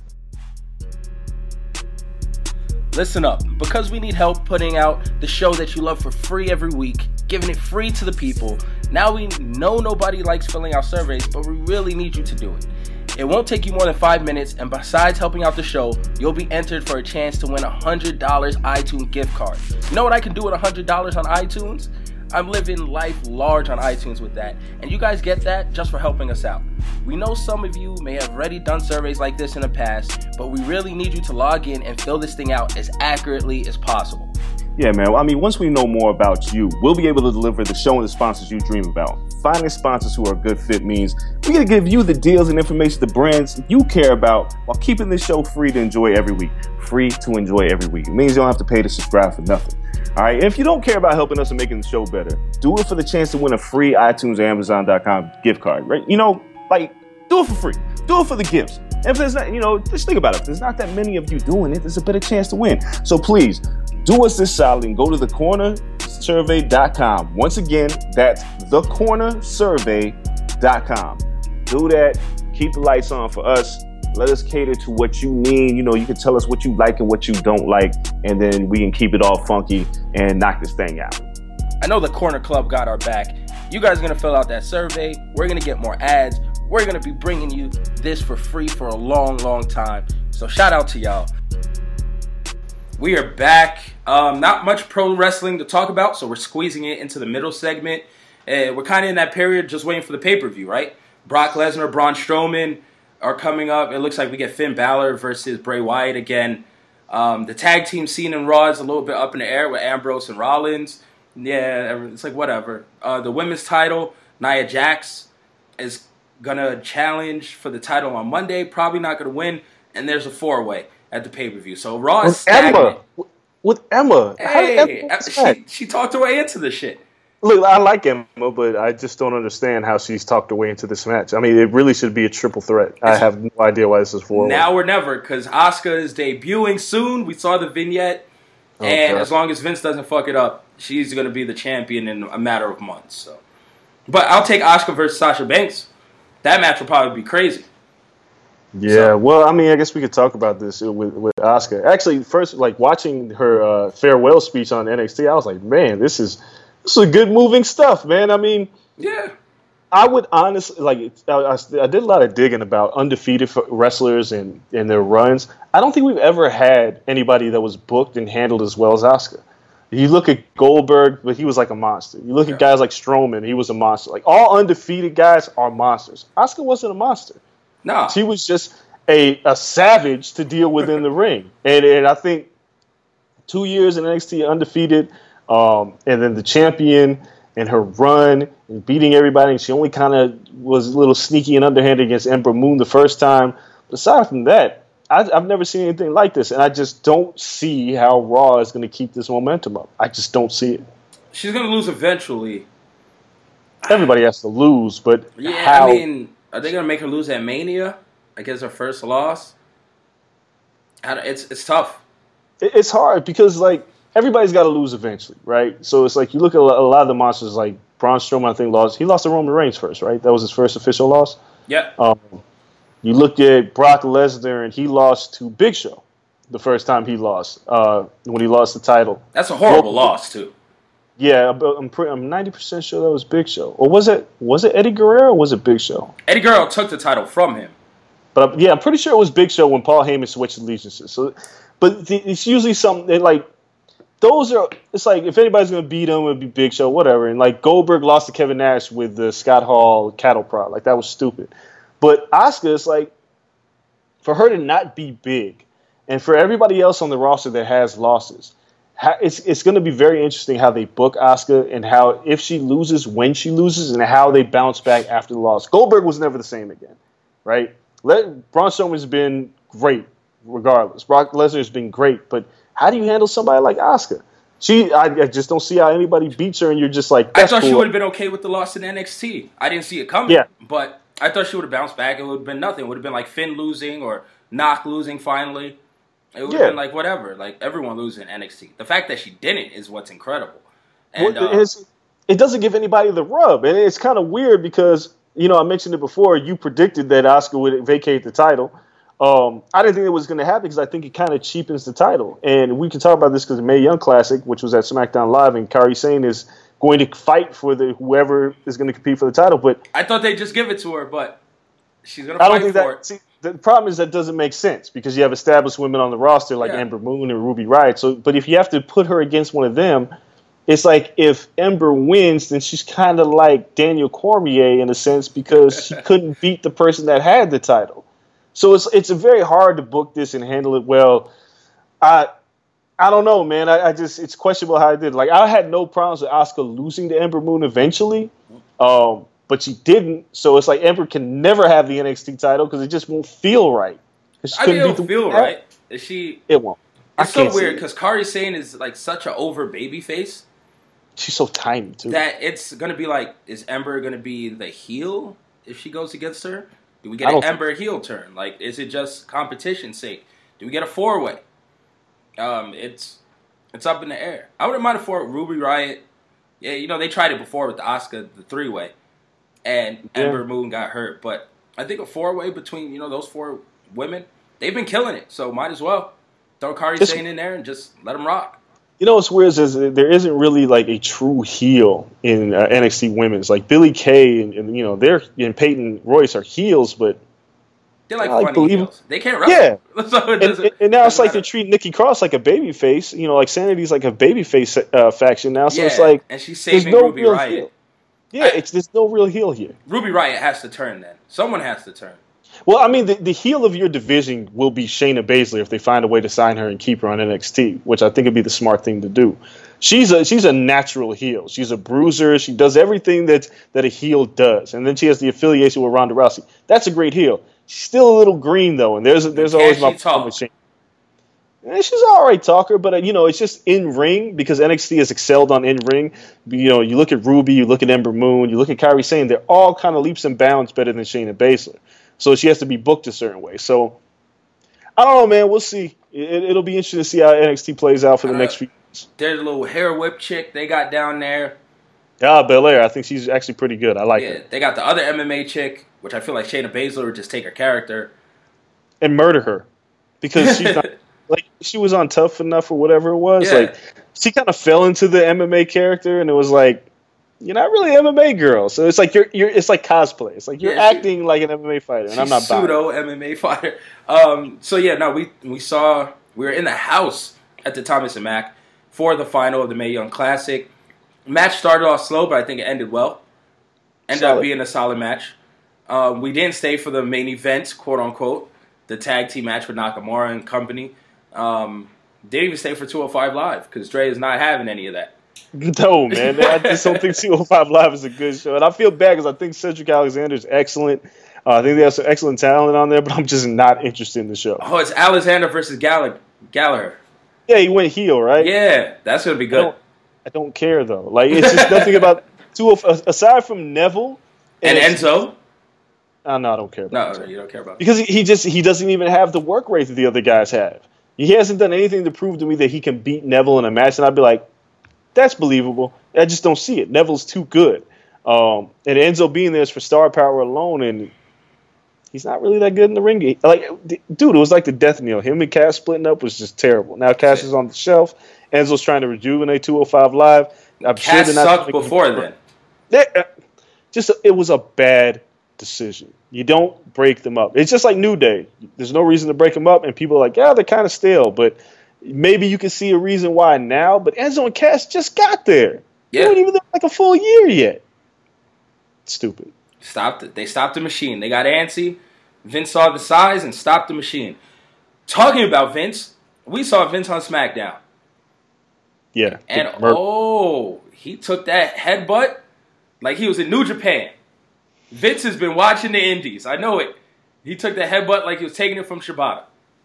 Listen up. Because we need help putting out the show that you love for free every week, giving it free to the people, now we know nobody likes filling out surveys, but we really need you to do it. It won't take you more than five minutes, and besides helping out the show, you'll be entered for a chance to win a one hundred dollars iTunes gift card. You know what I can do with one hundred dollars on iTunes? I'm living life large on iTunes with that, and you guys get that just for helping us out. We know some of you may have already done surveys like this in the past, but we really need you to log in and fill this thing out as accurately as possible. Yeah, man. I mean, once we know more about you, we'll be able to deliver the show and the sponsors you dream about. Finding sponsors who are a good fit means we're going to give you the deals and information, the brands you care about, while keeping this show free to enjoy every week. Free to enjoy every week. It means you don't have to pay to subscribe for nothing. All right. And if you don't care about helping us and making the show better, do it for the chance to win a free iTunes or Amazon dot com gift card, right? You know, like, do it for free. Do it for the gifts. And if there's not, you know, just think about it. If there's not that many of you doing it, there's a better chance to win. So please, do us this solid and go to the corner survey dot com. Once again, that's the corner survey dot com. Do that. Keep the lights on for us. Let us cater to what you need. You know, you can tell us what you like and what you don't like, and then we can keep it all funky and knock this thing out. I know the Corner Club got our back. You guys are going to fill out that survey. We're going to get more ads. We're going to be bringing you this for free for a long, long time. So shout out to y'all. We are back. Um, not much pro wrestling to talk about, so we're squeezing it into the middle segment. Uh, we're kind of in that period just waiting for the pay-per-view, right? Brock Lesnar, Braun Strowman are coming up. It looks like we get Finn Balor versus Bray Wyatt again. Um, the tag team scene in Raw is a little bit up in the air with Ambrose and Rollins. Yeah, it's like whatever. Uh, the women's title, Nia Jax is going to challenge for the title on Monday. Probably not going to win. And there's a four-way at the pay-per-view. So Raw is stagnant. Emma. With Emma. Hey, Emma she, she talked her way into the shit. Look, I like Emma, but I just don't understand how she's talked her way into this match. I mean, it really should be a triple threat. I have no idea why this is for. Now or never, because Asuka is debuting soon. We saw the vignette. Okay. And as long as Vince doesn't fuck it up, she's going to be the champion in a matter of months. So, But I'll take Asuka versus Sasha Banks. That match will probably be crazy. Yeah, so. Well, I mean, I guess we could talk about this with with Asuka. Actually, first, like watching her uh, farewell speech on N X T, I was like, man, this is this is good moving stuff, man. I mean, yeah, I would honestly like. I, I, I did a lot of digging about undefeated wrestlers and and their runs. I don't think we've ever had anybody that was booked and handled as well as Asuka. You look at Goldberg, but he was like a monster. You look yeah. at guys like Strowman, he was a monster. Like all undefeated guys are monsters. Asuka wasn't a monster. No, she was just a, a savage to deal with in the ring, and and I think two years in N X T undefeated, um, and then the champion and her run and beating everybody. And she only kind of was a little sneaky and underhanded against Ember Moon the first time. But aside from that, I, I've never seen anything like this, and I just don't see how Raw is going to keep this momentum up. I just don't see it. She's going to lose eventually. Everybody has to lose, but yeah, how? I mean. Are they going to make her lose at Mania? I guess her first loss? It's it's tough. It's hard because, like, everybody's got to lose eventually, right? So it's like you look at a lot of the monsters, like Braun Strowman, I think, lost. He lost to Roman Reigns first, right? That was his first official loss. Yeah. Um, you look at Brock Lesnar, and he lost to Big Show the first time he lost, uh, when he lost the title. That's a horrible well, loss, too. Yeah, but I'm pre- I'm ninety percent sure that was Big Show. Or was it was it Eddie Guerrero or was it Big Show? Eddie Guerrero took the title from him. But yeah, I'm pretty sure it was Big Show when Paul Heyman switched allegiances. So, but the, it's usually something like those are. It's like if anybody's gonna beat him, it'd be Big Show, whatever. And like Goldberg lost to Kevin Nash with the Scott Hall cattle prod, like that was stupid. But Asuka, it's like for her to not be big, and for everybody else on the roster that has losses, it's it's going to be very interesting how they book Asuka and how if she loses, when she loses, and how they bounce back after the loss. Goldberg was never the same again, right? Let, Braun Strowman's been great, regardless. Brock Lesnar's been great, but how do you handle somebody like Asuka? She, I, I just don't see how anybody beats her, and you're just like, I thought cool. she would have been okay with the loss in N X T. I didn't see it coming, yeah. but I thought she would have bounced back. It would have been nothing. It would have been like Finn losing or Knock losing finally. It would have yeah. been like whatever, like everyone losing in N X T. The fact that she didn't is what's incredible. And well, uh, it doesn't give anybody the rub, and it's kind of weird because, you know, I mentioned it before. You predicted that Asuka would vacate the title. Um, I didn't think it was going to happen because I think it kind of cheapens the title. And we can talk about this because the Mae Young Classic, which was at SmackDown Live, and Kairi Sane is going to fight for the whoever is going to compete for the title. But I thought they'd just give it to her, but she's going to I fight don't think for that. it. See, the problem is that doesn't make sense because you have established women on the roster like Yeah. Ember Moon and Ruby Riott. So, but if you have to put her against one of them, it's like if Ember wins, then she's kind of like Daniel Cormier in a sense because she couldn't beat the person that had the title. So it's it's very hard to book this and handle it well. I I don't know, man. I, I just it's questionable how I did. Like I had no problems with Asuka losing to Ember Moon eventually, um, but she didn't. So it's like Ember can never have the N X T title because it just won't feel right. She I mean, it don't feel right. Is she? It won't. It's so weird because Kairi Sane is like such an over baby face. She's so tiny too. That it's gonna be like, is Ember gonna be the heel if she goes against her? Do we get an Ember heel turn? Like, is it just competition's sake? Do we get a four way? Um, it's it's up in the air. I wouldn't mind a four. Ruby Riott, yeah, you know they tried it before with the Asuka the three way, and Yeah. Ember Moon got hurt. But I think a four way between you know those four women, they've been killing it. So might as well throw Kairi Sane in there and just let them rock. You know what's weird is, is there isn't really like a true heel in uh, N X T women's. Like Billie Kay and, and you know they're and Peyton Royce are heels, but they're like I funny believe heels. They can't wrestle. Yeah, so it and, and now it's like they treat Nikki Cross like a baby face. You know, like Sanity's like a baby face uh, faction now. So yeah, it's like and she's saving no Ruby real Riott. heel. Yeah, I, it's there's no real heel here. Ruby Riott has to turn then. Someone has to turn. Well, I mean, the, the heel of your division will be Shayna Baszler if they find a way to sign her and keep her on N X T, which I think would be the smart thing to do. She's a she's a natural heel. She's a bruiser. She does everything that that a heel does, and then she has the affiliation with Ronda Rousey. That's a great heel. She's still a little green though, and there's there's Can always my she problem talk? with Shayna. And she's an all right talker, but uh, you know, it's just in ring because N X T has excelled on in ring. You know, you look at Ruby, you look at Ember Moon, you look at Kairi Sane. They're all kind of leaps and bounds better than Shayna Baszler. So she has to be booked a certain way. So I don't know, man. We'll see. It, it'll be interesting to see how N X T plays out for the Uh, next few years. There's a little hair whip chick they got down there. Yeah, Belair. I think she's actually pretty good. I like Yeah, her. they got the other M M A chick, which I feel like Shayna Baszler would just take her character. And murder her because she's not like she was on Tough Enough or whatever it was. Yeah. Like she kind of fell into the M M A character, and it was like you're not really an M M A girl. So it's like you're you're. It's like cosplay. It's like you're Yeah, she- acting like an M M A fighter, and She's I'm not buying it. pseudo M M A fighter. Um, so yeah, no, we we saw we were in the house at the Thomas and Mack for the final of the Mae Young Classic. Match started off slow, but I think it ended well. Ended Solid. up being a solid match. Um, we didn't stay for the main event, quote unquote, the tag team match with Nakamura and company. Um, didn't even stay for two oh five Live because Dre is not having any of that. No, man. I just don't think two oh five Live is a good show. And I feel bad because I think Cedric Alexander is excellent. Uh, I think they have some excellent talent on there, but I'm just not interested in the show. Oh, it's Alexander versus Gall- Gallagher. Yeah, he went heel, right? Yeah, that's going to be I good. don't, I don't care, though. Like, it's just nothing about two of aside from Neville. And it's- Enzo? Oh, no, I don't care about No, Enzo. you don't care about it. Because he, he just he doesn't even have the work rate that the other guys have. He hasn't done anything to prove to me that he can beat Neville in a match, and I'd be like, that's believable. I just don't see it. Neville's too good. Um, and Enzo being there is for star power alone, and he's not really that good in the ring. Like, dude, it was like the death knell. Him and Cass splitting up was just terrible. Now Cass is on the shelf, Enzo's trying to rejuvenate two oh five Live. I'm Cass sure they're not sucked before then. They, just it was a bad decision. You don't break them up. It's just like New Day. There's no reason to break them up, and people are like, yeah, they're kind of stale, but maybe you can see a reason why now. But Enzo and Cass just got there. Yeah. They weren't even there like a full year yet. Stupid. Stopped it. They stopped the machine. They got antsy. Vince saw the size and stopped the machine. Talking about Vince, we saw Vince on SmackDown. Yeah. And oh, he took that headbutt like he was in New Japan. Vince has been watching the Indies. I know it. He took the headbutt like he was taking it from Shibata.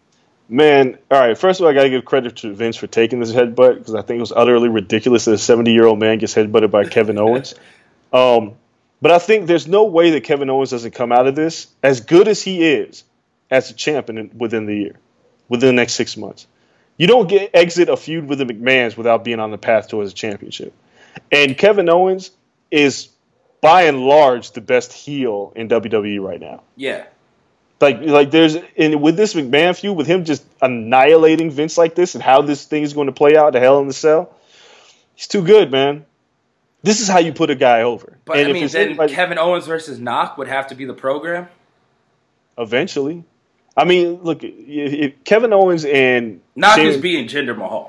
Man, all right, first of all, I got to give credit to Vince for taking this headbutt because I think it was utterly ridiculous that a seventy-year-old man gets headbutted by Kevin Owens. Um, but I think there's no way that Kevin Owens doesn't come out of this as good as he is as a champion within the year, within the next six months. You don't get exit a feud with the McMahons without being on the path towards a championship. And Kevin Owens is, by and large, the best heel in W W E right now. Yeah. Like, like there's in with this McMahon feud, with him just annihilating Vince like this, and how this thing is going to play out, the Hell in the Cell, he's too good, man. This is how you put a guy over. But and I if mean, it's then anybody, Kevin Owens versus Knock would have to be the program. Eventually, I mean, look, if, if Kevin Owens and Knock James, is beating Jinder Mahal.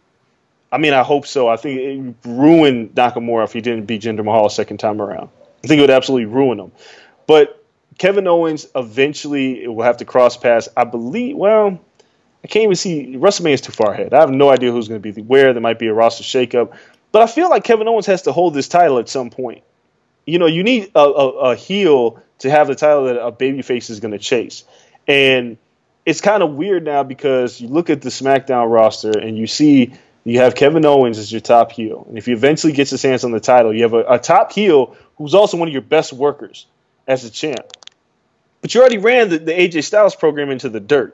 I mean, I hope so. I think it ruined Nakamura if he didn't beat Jinder Mahal a second time around. I think it would absolutely ruin him. But Kevin Owens eventually will have to cross paths. I believe, well, I can't even see. WrestleMania is too far ahead. I have no idea who's going to be where. There might be a roster shakeup. But I feel like Kevin Owens has to hold this title at some point. You know, you need a, a, a heel to have the title that a babyface is going to chase. And it's kind of weird now because you look at the SmackDown roster and you see you have Kevin Owens as your top heel. And if he eventually gets his hands on the title, you have a, a top heel who's also one of your best workers as a champ. But you already ran the, the A J Styles program into the dirt.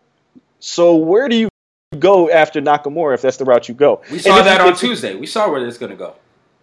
So where do you go after Nakamura if that's the route you go? We saw that on Tuesday. We saw where it's going to go.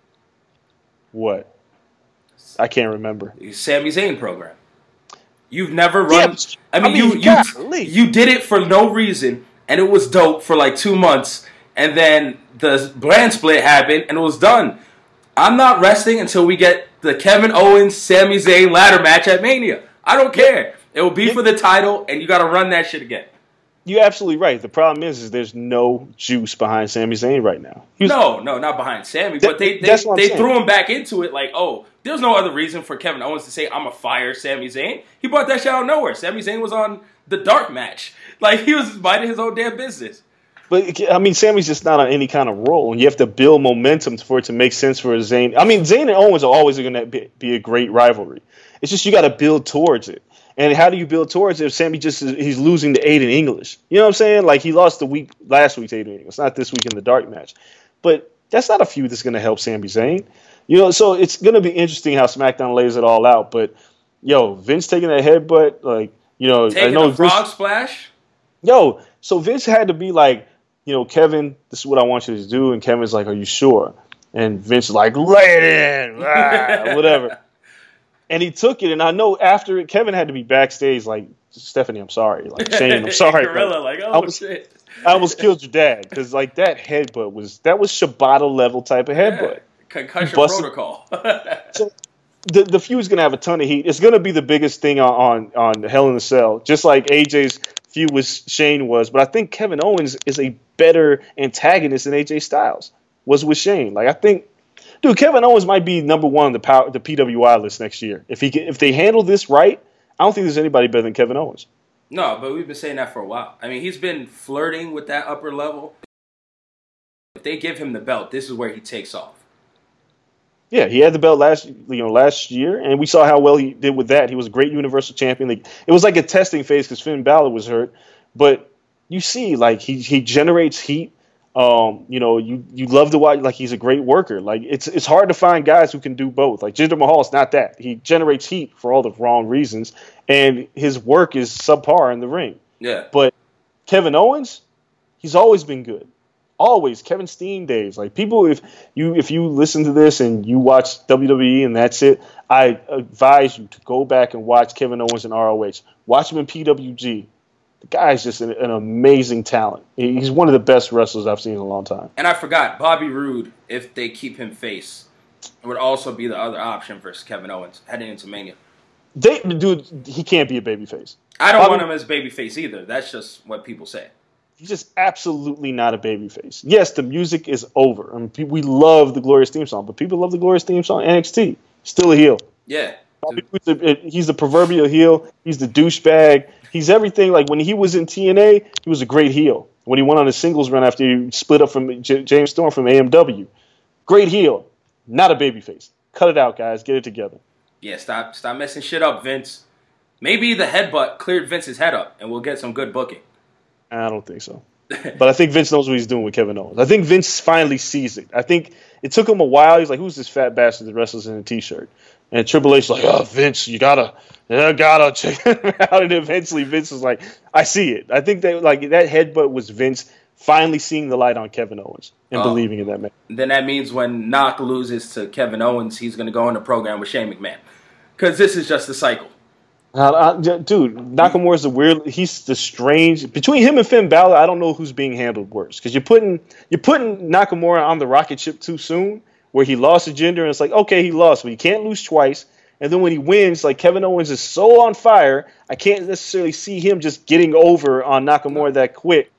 What? I can't remember. Sami Zayn program. You've never run. Yeah, I mean, I mean, you you, you you did it for no reason, and it was dope for like two months, and then the brand split happened, and it was done. I'm not resting until we get the Kevin Owens Sami Zayn ladder match at Mania. I don't care. It will be for the title, and you got to run that shit again. You're absolutely right. The problem is, is there's no juice behind Sami Zayn right now. Was, no, no, not behind Sami, that, but they they, they threw him back into it like, oh, there's no other reason for Kevin Owens to say, I'm a fire Sami Zayn. He brought that shit out of nowhere. Sami Zayn was on the dark match. Like, he was minding his own damn business. But, I mean, Sami's just not on any kind of roll, and you have to build momentum for it to make sense for Zayn. I mean, Zayn and Owens are always going to be, be a great rivalry. It's just you got to build towards it. And how do you build towards it if Sami just is, he's losing to Aiden English? You know what I'm saying? Like, he lost the week last week to Aiden English, not this week in the dark match. But that's not a feud that's going to help Sami Zayn. You know, so it's going to be interesting how SmackDown lays it all out. But, yo, Vince taking that headbutt, like, you know. Taking I know a frog Vince, splash? Yo, so Vince had to be like, you know, Kevin, this is what I want you to do. And Kevin's like, are you sure? And Vince is like, lay it in, ah, whatever. And he took it, and I know after it, Kevin had to be backstage like, Stephanie, I'm sorry. Like, Shane, I'm sorry. Gorilla, like, oh, I almost, shit. I almost killed your dad. Because, like, that headbutt was, that was Shibata-level type of headbutt. Yeah. Concussion protocol. So the, the feud's going to have a ton of heat. It's going to be the biggest thing on, on, on Hell in a Cell, just like A J's feud with Shane was. But I think Kevin Owens is a better antagonist than A J Styles was with Shane. Like, I think, dude, Kevin Owens might be number one on the power, the P W I list next year. If he if they handle this right, I don't think there's anybody better than Kevin Owens. No, but we've been saying that for a while. I mean, he's been flirting with that upper level. If they give him the belt, this is where he takes off. Yeah, he had the belt last you know last year, and we saw how well he did with that. He was a great Universal Champion. Like, it was like a testing phase because Finn Balor was hurt, but you see, like he he generates heat. Um, you know, you you love to watch. Like, he's a great worker. Like, it's it's hard to find guys who can do both. Like, Jinder Mahal is not that. He generates heat for all the wrong reasons, and his work is subpar in the ring. Yeah. But Kevin Owens, he's always been good. Always. Kevin Steen days. Like, people, if you if you listen to this and you watch W W E and that's it, I advise you to go back and watch Kevin Owens in R O H. Watch him in P W G. The guy's just an, an amazing talent. He's one of the best wrestlers I've seen in a long time. And I forgot, Bobby Roode, if they keep him face, would also be the other option versus Kevin Owens heading into Mania. They, dude, he can't be a babyface. I don't Bobby, want him as babyface either. That's just what people say. He's just absolutely not a babyface. Yes, the music is over. I mean, we love the Glorious theme song, but people love the Glorious theme song. N X T, still a heel. Yeah. Bobby Roode's a, he's the proverbial heel. He's the douchebag. He's everything. Like when he was in T N A, he was a great heel. When he went on a singles run after he split up from J- James Storm from A M W, great heel. Not a babyface. Cut it out, guys. Get it together. Yeah, stop stop messing shit up, Vince. Maybe the headbutt cleared Vince's head up, and we'll get some good booking. I don't think so. But I think Vince knows what he's doing with Kevin Owens. I think Vince finally sees it. I think it took him a while. He's like, who's this fat bastard that wrestles in a T-shirt? And Triple H's like, oh, Vince, you gotta, you gotta check him out. And eventually Vince was like, I see it. I think that like that headbutt was Vince finally seeing the light on Kevin Owens and oh. believing in that man. Then that means when Knock loses to Kevin Owens, he's going to go in the program with Shane McMahon. Because this is just the cycle. Uh, uh, dude, Nakamura's the weird. He's the strange. Between him and Finn Balor, I don't know who's being handled worse. Because you're putting you're putting Nakamura on the rocket ship too soon, where he lost a gender, and it's like, okay, he lost, but he can't lose twice. And then when he wins, like Kevin Owens is so on fire, I can't necessarily see him just getting over on Nakamura that quick.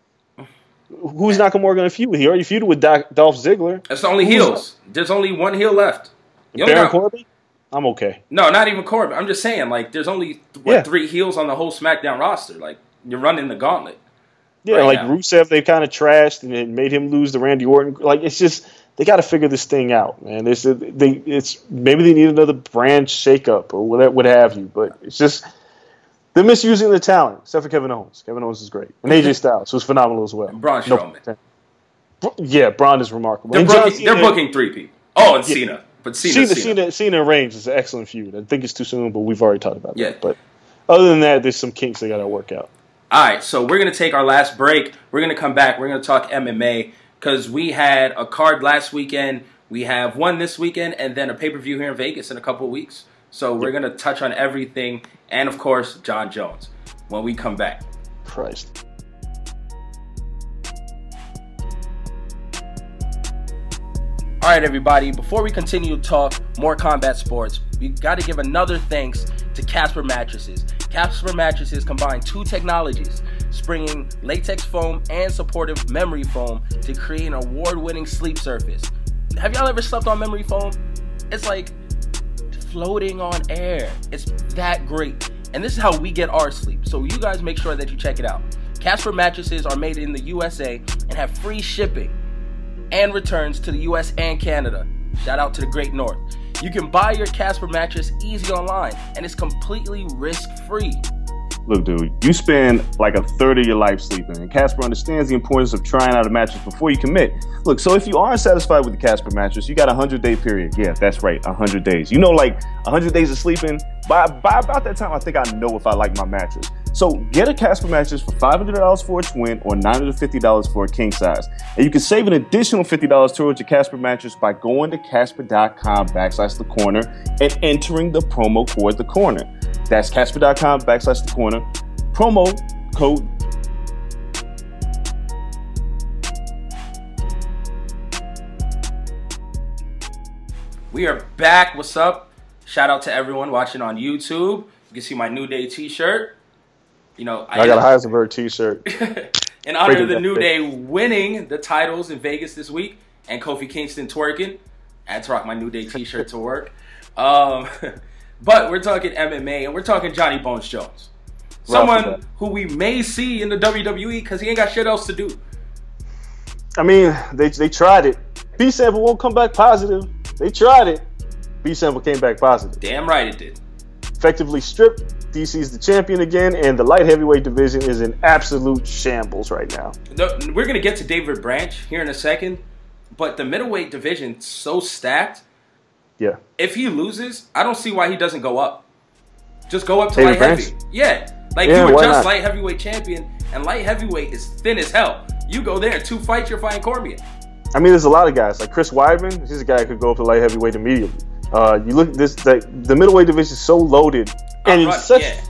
Who's Nakamura going to feud with? He already feuded with Dolph Ziggler. That's the only Who's heels. That? There's only one heel left. You Baron Corbin? I'm okay. No, not even Corbin. I'm just saying, like, there's only what, yeah. three heels on the whole SmackDown roster. Like, you're running the gauntlet. Yeah, right like now. Rusev, they kind of trashed and it made him lose to Randy Orton. Like, it's just they got to figure this thing out, man. It's a, they, it's maybe they need another brand shakeup or whatever, what have you. But it's just they're misusing the talent, except for Kevin Owens. Kevin Owens is great, and A J Styles, who's phenomenal as well. And Braun Strowman. No, yeah, Braun is remarkable. They're, booking, they're booking three people. Oh, and yeah. Cena. But Cena, Cena, Cena. Cena, Cena and Reigns is an excellent feud. I think it's too soon, but we've already talked about yeah. that. But other than that, there's some kinks they got to work out. All right, so we're going to take our last break. We're going to come back. We're going to talk M M A because we had a card last weekend. We have one this weekend and then a pay-per-view here in Vegas in a couple of weeks. So we're going to touch on everything and, of course, John Jones when we come back. Christ. All right, everybody, before we continue to talk more combat sports, we got to give another thanks to Casper Mattresses. Casper Mattresses combine two technologies, springing latex foam and supportive memory foam to create an award-winning sleep surface. Have y'all ever slept on memory foam? It's like floating on air. It's that great. And this is how we get our sleep. So you guys make sure that you check it out. Casper Mattresses are made in the U S A and have free shipping and returns to the U S and Canada. Shout out to the Great North. You can buy your Casper mattress easy online, and it's completely risk-free. Look, dude, you spend like a third of your life sleeping, and Casper understands the importance of trying out a mattress before you commit. Look, so if you aren't satisfied with the Casper mattress, you got a hundred-day period. Yeah, that's right, a hundred days. You know, like a hundred days of sleeping, by, by about that time, I think I know if I like my mattress. So get a Casper mattress for five hundred dollars for a twin or nine hundred fifty dollars for a king size. And you can save an additional fifty dollars towards your Casper mattress by going to Casper.com backslash the corner and entering the promo code the corner. That's Casper.com backslash the corner. Promo code. We are back. What's up? Shout out to everyone watching on YouTube. You can see my New Day t-shirt. You know, I, I got a Heisenberg t-shirt. In honor of the New Day winning the titles in Vegas this week and Kofi Kingston twerking. I had to rock my New Day t-shirt to work. Um, but we're talking M M A and we're talking Johnny Bones Jones. Someone who we may see in the W W E because he ain't got shit else to do. I mean, they they tried it. B-Sample won't come back positive. They tried it. B-Sample came back positive. Damn right it did. Effectively stripped. D C's the champion again, and the light heavyweight division is in absolute shambles right now. The, we're going to get to David Branch here in a second, but the middleweight division's so stacked. Yeah. If he loses, I don't see why he doesn't go up. Just go up to David light Branch? heavy. Yeah. Like, yeah, you were just not? light heavyweight champion, and light heavyweight is thin as hell. You go there, two fights, you're fighting Cormier. I mean, there's a lot of guys. Like Chris Weidman, he's a guy who could go up to light heavyweight immediately. Uh, you look this the, the middleweight division is so loaded, and run, it's such yeah.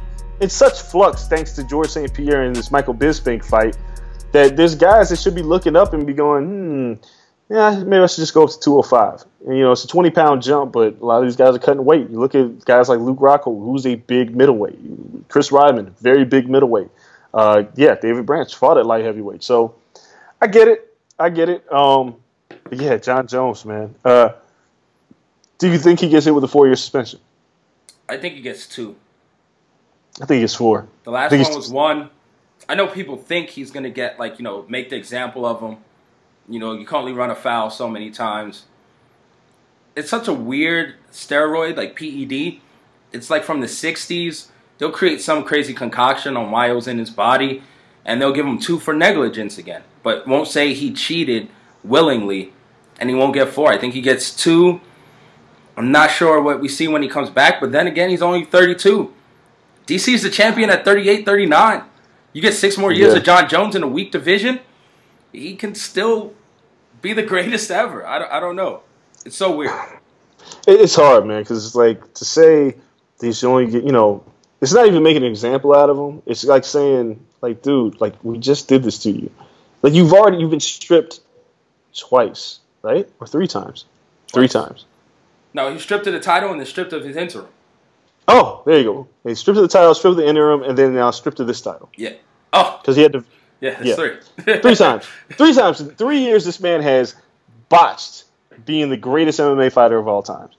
it's such flux thanks to George Saint Pierre and this Michael Bisping fight that there's guys that should be looking up and be going, hmm, yeah, maybe I should just go up to two oh five. And, you know, it's a twenty-pound jump, but a lot of these guys are cutting weight. You look at guys like Luke Rockhold, who's a big middleweight. Chris Weidman, very big middleweight. Uh, yeah, David Branch fought at light heavyweight. So I get it. I get it. Um, but yeah, Jon Jones, man. Uh, do you think he gets hit with a four-year suspension? I think he gets two. I think he gets four. The last one was one. I know people think he's going to get, like, you know, make the example of him. You know, you can only run afoul so many times. It's such a weird steroid, like P E D. It's like from the sixties. They'll create some crazy concoction on why it was in his body, and they'll give him two for negligence again. But won't say he cheated willingly, and he won't get four. I think he gets two. I'm not sure what we see when he comes back, but then again, he's only thirty-two. D C's the champion at thirty-eight, thirty-nine. You get six more years Yeah. of Jon Jones in a weak division, he can still be the greatest ever. I don't, I don't know. It's so weird. It's hard, man, because it's like to say that you should only get, you know, it's not even making an example out of him. It's like saying, like, dude, like, we just did this to you. Like, you've already, you've been stripped twice, right? Or three times. Three times. No, he stripped of the title and then stripped of his interim. Oh, there you go. He stripped of the title, stripped of the interim, and then now stripped of this title. Yeah. Oh. Because he had to. Yeah, it's Yeah. three. Three times. Three times. In three years, this man has botched being the greatest M M A fighter of all time.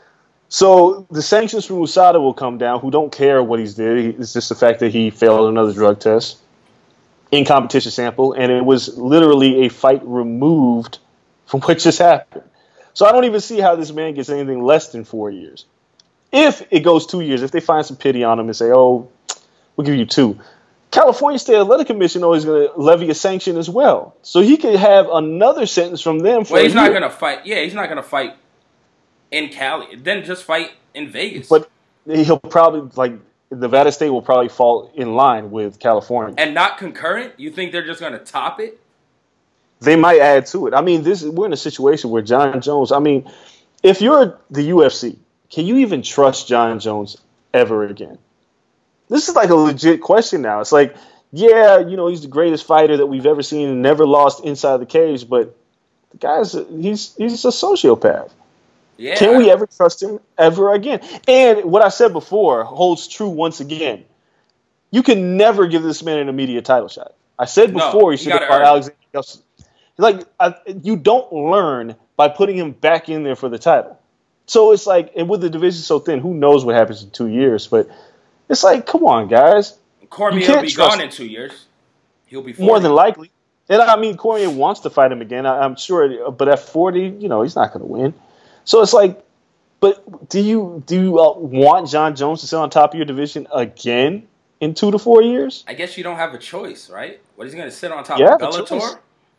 So the sanctions from U S A D A will come down, who don't care what he's did. It's just the fact that he failed another drug test in competition sample, and it was literally a fight removed from what just happened. So I don't even see how this man gets anything less than four years. If it goes two years, if they find some pity on him and say, oh, we'll give you two. California State Athletic Commission is going to levy a sanction as well. So he could have another sentence from them for Well, he's a not year. going to fight. Yeah, he's not going to fight in Cali. Then just fight in Vegas. But he'll probably, like, Nevada State will probably fall in line with California. And not concurrent? You think they're just going to top it? They might add to it. I mean, this we're in a situation where Jon Jones, I mean, if you're the U F C, can you even trust Jon Jones ever again? This is like a legit question now. It's like, yeah, you know, he's the greatest fighter that we've ever seen and never lost inside the cage, but the guy's he's he's a sociopath. Yeah. Can we ever trust him ever again? And what I said before holds true once again. You can never give this man an immediate title shot. I said No, before he you should have gotta fought earn it. Alexander Gustafsson. Like, I, you don't learn by putting him back in there for the title. So it's like, and with the division so thin, who knows what happens in two years? But it's like, come on, guys. Cormier You will can't be trust gone him. in two years. He'll be forty. More than likely. And I mean, Cormier wants to fight him again. I, I'm sure, but at forty, you know, he's not going to win. So it's like, but do you do you uh, want Jon Jones to sit on top of your division again in two to four years? I guess you don't have a choice, right? What, is he going to sit on top Yeah, of the choice. Bellator?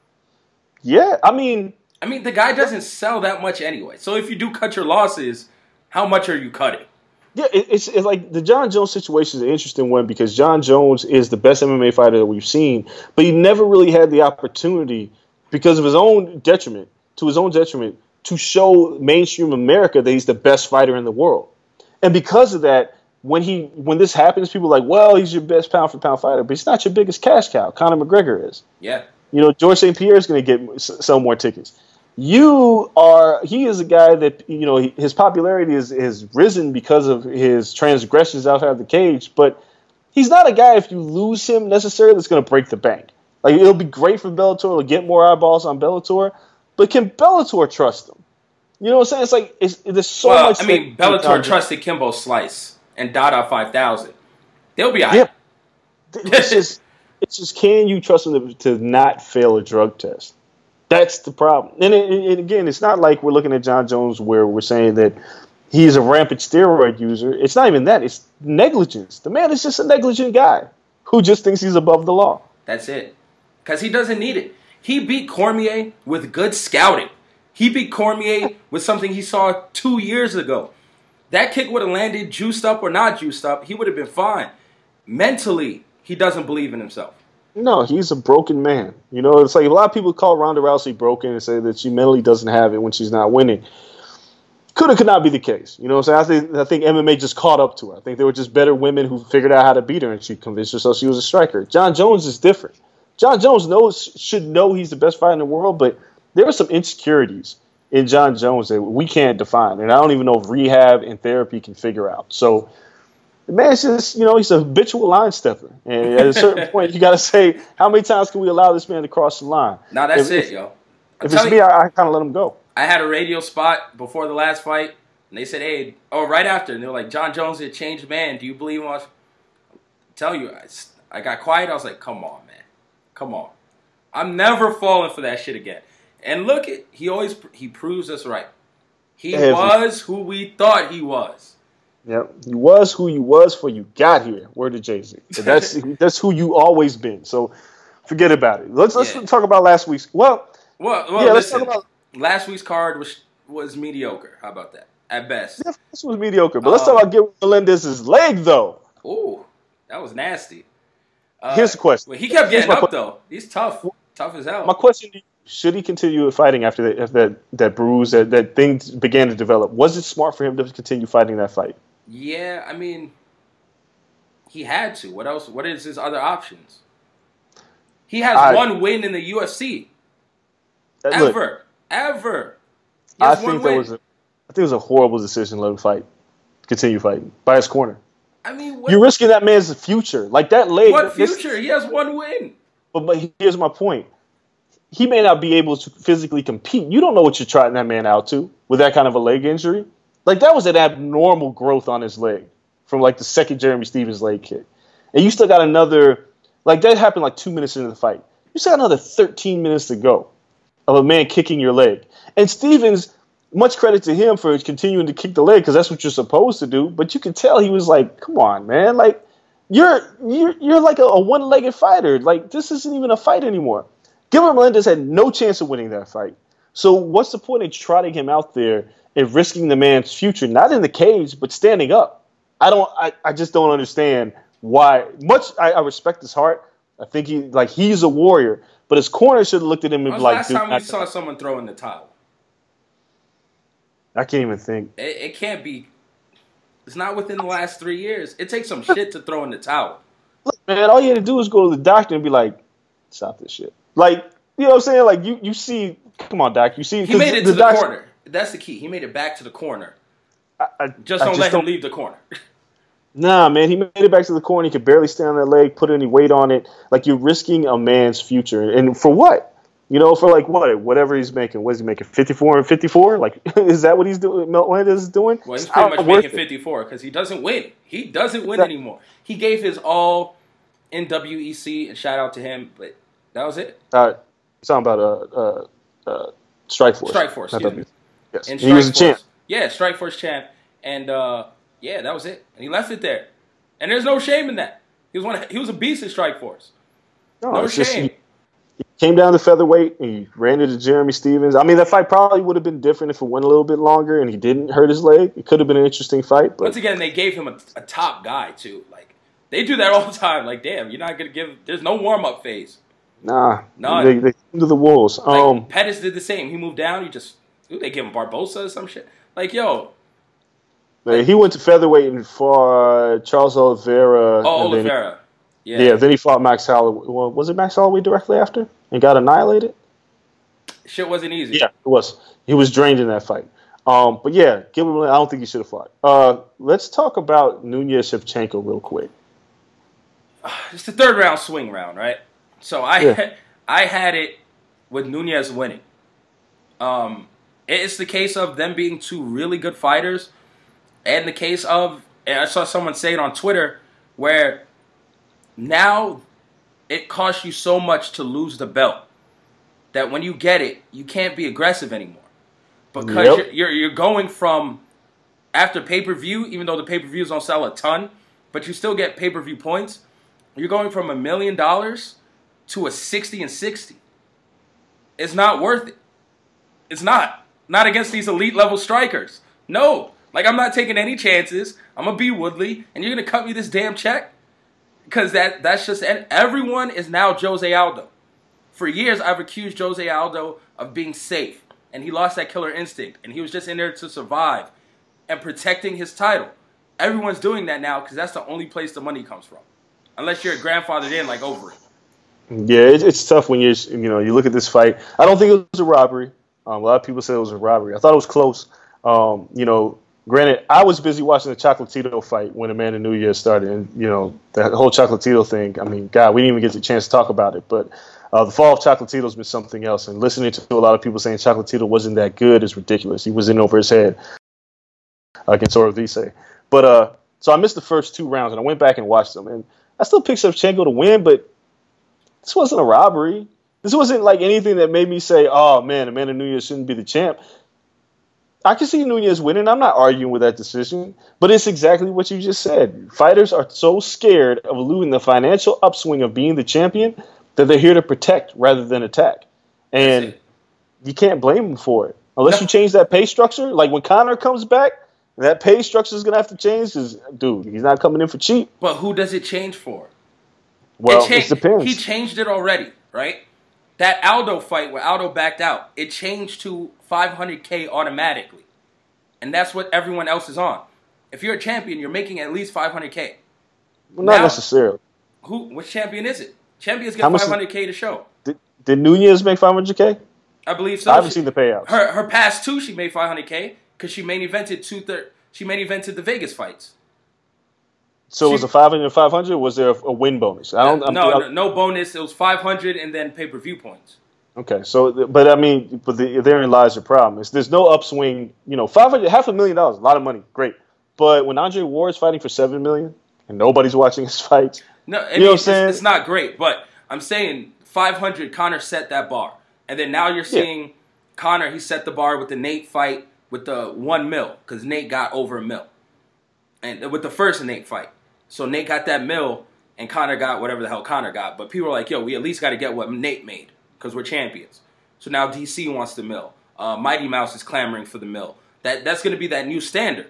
Yeah, I mean, I mean, the guy doesn't sell that much anyway. So if you do cut your losses, how much are you cutting? yeah, it, it's, it's like the Jon Jones situation is an interesting one because Jon Jones is the best M M A fighter that we've seen, but he never really had the opportunity because of his own detriment, to his own detriment, to show mainstream America that he's the best fighter in the world. And because of that, when he when this happens, people are like, well, he's your best pound for pound fighter, but he's not your biggest cash cow. Conor McGregor is. Yeah. You know, George Saint Pierre is going to get sell more tickets. You are, he is a guy that, you know, his popularity is, has risen because of his transgressions outside of the cage, but he's not a guy, if you lose him necessarily, that's going to break the bank. Like, it'll be great for Bellator, it'll get more eyeballs on Bellator, but can Bellator trust him? You know what I'm saying? It's like, it's, there's so well, much. I mean, that- Bellator trusted Kimbo Slice and Dada five thousand. They'll be all Yeah. right. It's just, it's just, can you trust him to, to not fail a drug test? That's the problem. And, it, and again, it's not like we're looking at Jon Jones where we're saying that he's a rampant steroid user. It's not even that. It's negligence. The man is just a negligent guy who just thinks he's above the law. That's it. Because he doesn't need it. He beat Cormier with good scouting. He beat Cormier with something he saw two years ago. That kick would have landed juiced up or not juiced up. He would have been fine. Mentally, he doesn't believe in himself. No, he's a broken man. You know, it's like a lot of people call Ronda Rousey broken and say that she mentally doesn't have it when she's not winning. could or could not be the case. You know what I'm saying? I think I think M M A just caught up to her. I think there were just better women who figured out how to beat her, and she convinced herself she was a striker. John Jones is different. John Jones knows should know he's the best fighter in the world, but there are some insecurities in John Jones that we can't define, and I don't even know if rehab and therapy can figure out. So the man's just, you know, he's a habitual line stepper, and at a certain point, you got to say, how many times can we allow this man to cross the line? Now that's if, it, if, yo. If it's me, I, I kind of let him go. I had a radio spot before the last fight, and they said, hey, oh, right after, and they were like, John Jones is a changed man. Do you believe him? I was, tell you, I, I got quiet. I was like, come on, man. Come on. I'm never falling for that shit again. And look, it he always he proves us right. He Every. was who we thought he was. Yep, he was who you was before you got here. Word to Jay-Z. So that's that's who you always been. So forget about it. Let's let's yeah. talk about last week's. Well, well, well yeah, listen, let's talk about last week's card was was mediocre. How about that? At best, yeah, this was mediocre. But um, let's talk about Gilbert Melendez's leg, though. Ooh, that was nasty. Uh, Here's the question. Well, he kept getting up question. though. He's tough, tough as hell. My question: should he continue fighting after that? After that, that bruise, that that things began to develop. Was it smart for him to continue fighting that fight? Yeah, I mean, he had to. What else? What is his other options? He has I, one win in the U F C. Ever, look, ever. I think that win. was a, I think it was a horrible decision to let him fight, continue fighting by his corner. I mean, what, you're risking that man's future. Like that leg. What this, future? He has one win. But, but here's my point. He may not be able to physically compete. You don't know what you're trotting that man out to with that kind of a leg injury. Like, that was an abnormal growth on his leg from, like, the second Jeremy Stephens leg kick. And you still got another, like, that happened like two minutes into the fight. You still got another thirteen minutes to go of a man kicking your leg. And Stephens, much credit to him for continuing to kick the leg because that's what you're supposed to do. But you could tell he was like, come on, man. Like, you're you're, you're like a, a one-legged fighter. Like, this isn't even a fight anymore. Gilbert Melendez had no chance of winning that fight. So what's the point of trotting him out there and risking the man's future, not in the cage, but standing up? I don't. I, I just don't understand why. Much I, I respect his heart. I think he like he's a warrior, but his corner should have looked at him and be like, last time we saw someone throw in the towel? I can't even think. It, it can't be. It's not within the last three years. It takes some shit to throw in the towel. Look, man, all you had to do is go to the doctor and be like, stop this shit. Like, you know what I'm saying? Like, you, you see, come on, Doc. You see, he made it the to the doctor, corner. That's the key. He made it back to the corner. I, I, just don't I just let don't, him leave the corner. Nah, man, he made it back to the corner. He could barely stand on that leg, put any weight on it. Like, you're risking a man's future. And for what? You know, for like what? Whatever he's making. What is he making? fifty-four and fifty-four? Like, is that what he's doing? Melendez is doing? Well, he's pretty much making fifty-four because he doesn't win. He doesn't win anymore. He gave his all in W E C, and shout out to him, but that was it. Uh, he's talking about uh, uh, uh, Strikeforce. Strikeforce, excuse me. Yes. And he was a champ. Yeah, Strikeforce champ. And, uh, yeah, that was it. And he left it there. And there's no shame in that. He was one. Of, he was a beast in Strikeforce. No, no shame. Just, he, he came down to featherweight and he ran into Jeremy Stephens. I mean, that fight probably would have been different if it went a little bit longer and he didn't hurt his leg. It could have been an interesting fight. But once again, they gave him a, a top guy, too. Like, they do that all the time. Like, damn, you're not going to give – there's no warm-up phase. Nah. None. They, they came to the Wolves. Like, um, Pettis did the same. He moved down. You just – they give him Barbosa or some shit. Like, yo – he went to featherweight and fought uh, Charles Oliveira. Oh, Oliveira. He, yeah. Yeah, then he fought Max Holloway. Well, was it Max Holloway directly after? And got annihilated? Shit wasn't easy. Yeah, it was. He was drained in that fight. Um, but yeah, Gilbert, I don't think he should have fought. Uh, let's talk about Nunez Shevchenko real quick. It's the third round swing round, right? So I yeah. I had it with Nunez winning. Um, it's the case of them being two really good fighters. And the case of, and I saw someone say it on Twitter, where now it costs you so much to lose the belt that when you get it, you can't be aggressive anymore. Because yep. you're, you're you're going from, after pay-per-view, even though the pay-per-views don't sell a ton, but you still get pay-per-view points, you're going from a million dollars to a sixty and sixty. It's not worth it. It's not. Not against these elite level strikers. No. Like, I'm not taking any chances. I'm going to be Woodley, and you're going to cut me this damn check? Because that, that's just... And everyone is now Jose Aldo. For years, I've accused Jose Aldo of being safe and he lost that killer instinct, and he was just in there to survive and protecting his title. Everyone's doing that now because that's the only place the money comes from, unless you're grandfathered in like over it. Yeah, it, it's tough when you you know you look at this fight. I don't think it was a robbery. Um, a lot of people said it was a robbery. I thought it was close. Um, you know, granted, I was busy watching the Chocolatito fight when Amanda Nunes started, and you know that whole Chocolatito thing. I mean, God, we didn't even get the chance to talk about it. But uh, the fall of Chocolatito has been something else. And listening to a lot of people saying Chocolatito wasn't that good is ridiculous. He was in over his head against Ortiz. But uh, so I missed the first two rounds, and I went back and watched them, and I still picked Shevchenko to win, but this wasn't a robbery. This wasn't like anything that made me say, oh, man, Amanda Nunes shouldn't be the champ. I can see Nunes winning. I'm not arguing with that decision, but it's exactly what you just said. Fighters are so scared of losing the financial upswing of being the champion that they're here to protect rather than attack. And you can't blame them for it. Unless you change that pay structure. Like when Conor comes back, that pay structure is going to have to change because, dude, he's not coming in for cheap. But who does it change for? Well, it, it depends. He changed it already, right? That Aldo fight where Aldo backed out, it changed to five hundred K automatically. And that's what everyone else is on. If you're a champion, you're making at least five hundred K. Well, not now, necessarily. Who? Which champion is it? Champions get How much five hundred K to show. Did, did Nunes make five hundred K? I believe so. I haven't she, seen the payouts. Her her past two, she made five hundred K because she main evented two third. She main evented the Vegas fights. So she, was it five hundred and five hundred? Was there a, a win bonus? I don't. No, I'm, no, I'm, no bonus. It was five hundred and then pay per view points. Okay, so but I mean, but the, therein lies the problem. Is there's no upswing. You know, five hundred, half a million dollars, a lot of money, great. But when Andre Ward is fighting for seven million and nobody's watching his fights, no, I you mean, know what I'm it's, saying? It's not great, but I'm saying five hundred. Conor set that bar, and then now you're seeing yeah. Conor. He set the bar with the Nate fight with the one mil because Nate got over a mil, and with the first Nate fight. So Nate got that mil, and Conor got whatever the hell Conor got. But people are like, yo, we at least got to get what Nate made because we're champions. So now D C wants the mill. Uh, Mighty Mouse is clamoring for the mill. That That's going to be that new standard.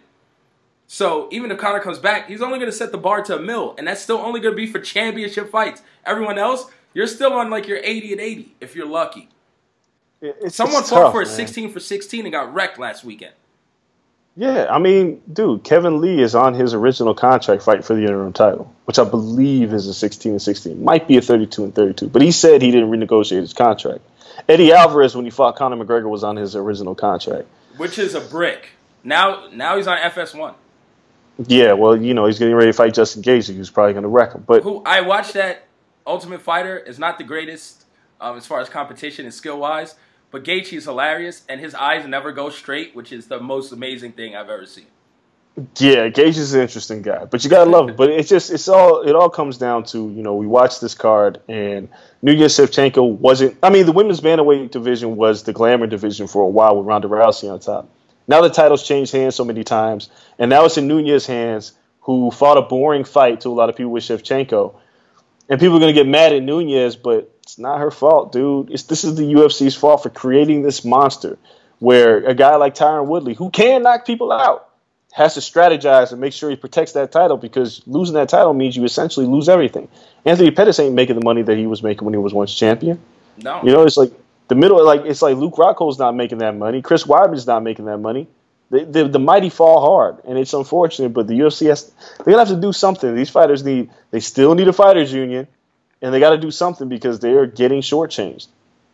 So even if Conor comes back, he's only going to set the bar to a mill. And that's still only going to be for championship fights. Everyone else, you're still on like your eighty and eighty if you're lucky. It's, Someone it's fought tough, for a man. sixteen for sixteen and got wrecked last weekend. Yeah, I mean, dude, Kevin Lee is on his original contract fighting for the interim title, which I believe is a sixteen and sixteen. Might be a thirty-two and thirty-two. But he said he didn't renegotiate his contract. Eddie Alvarez, when he fought Conor McGregor, was on his original contract. Which is a brick. Now now he's on F S one. Yeah, well, you know, he's getting ready to fight Justin Gaethje, who's probably going to wreck him. But Who I watched that Ultimate Fighter is not the greatest um, as far as competition and skill-wise, but Gaethje is hilarious, and his eyes never go straight, which is the most amazing thing I've ever seen. yeah, Gaethje is an interesting guy, but you gotta love it. But it's just it's all it all comes down to, you know, we watched this card and Nunes Shevchenko wasn't. I mean, the women's bantamweight division was the glamour division for a while with Ronda Rousey on top. Now the title's changed hands so many times, and now it's in Nunes' hands, who fought a boring fight to a lot of people with Shevchenko. And people are going to get mad at Nunes, but it's not her fault, dude. It's, this is the U F C's fault for creating this monster where a guy like Tyron Woodley, who can knock people out, has to strategize and make sure he protects that title, because losing that title means you essentially lose everything. Anthony Pettis ain't making the money that he was making when he was once champion. No. You know, it's like the middle, like it's like Luke Rockhole's not making that money. Chris Weidman's not making that money. The, the, the mighty fall hard, and it's unfortunate, but the U F C has, they're going to have to do something. These fighters need, they still need a fighters union, and they got to do something because they are getting shortchanged.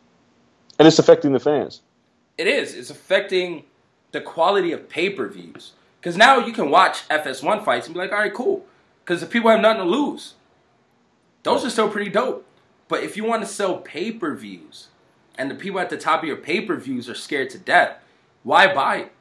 And it's affecting the fans. It is. It's affecting the quality of pay-per-views. Because now you can watch F S one fights and be like, all right, cool. Because the people have nothing to lose. Those are still pretty dope. But if you want to sell pay-per-views, and the people at the top of your pay-per-views are scared to death, why buy it?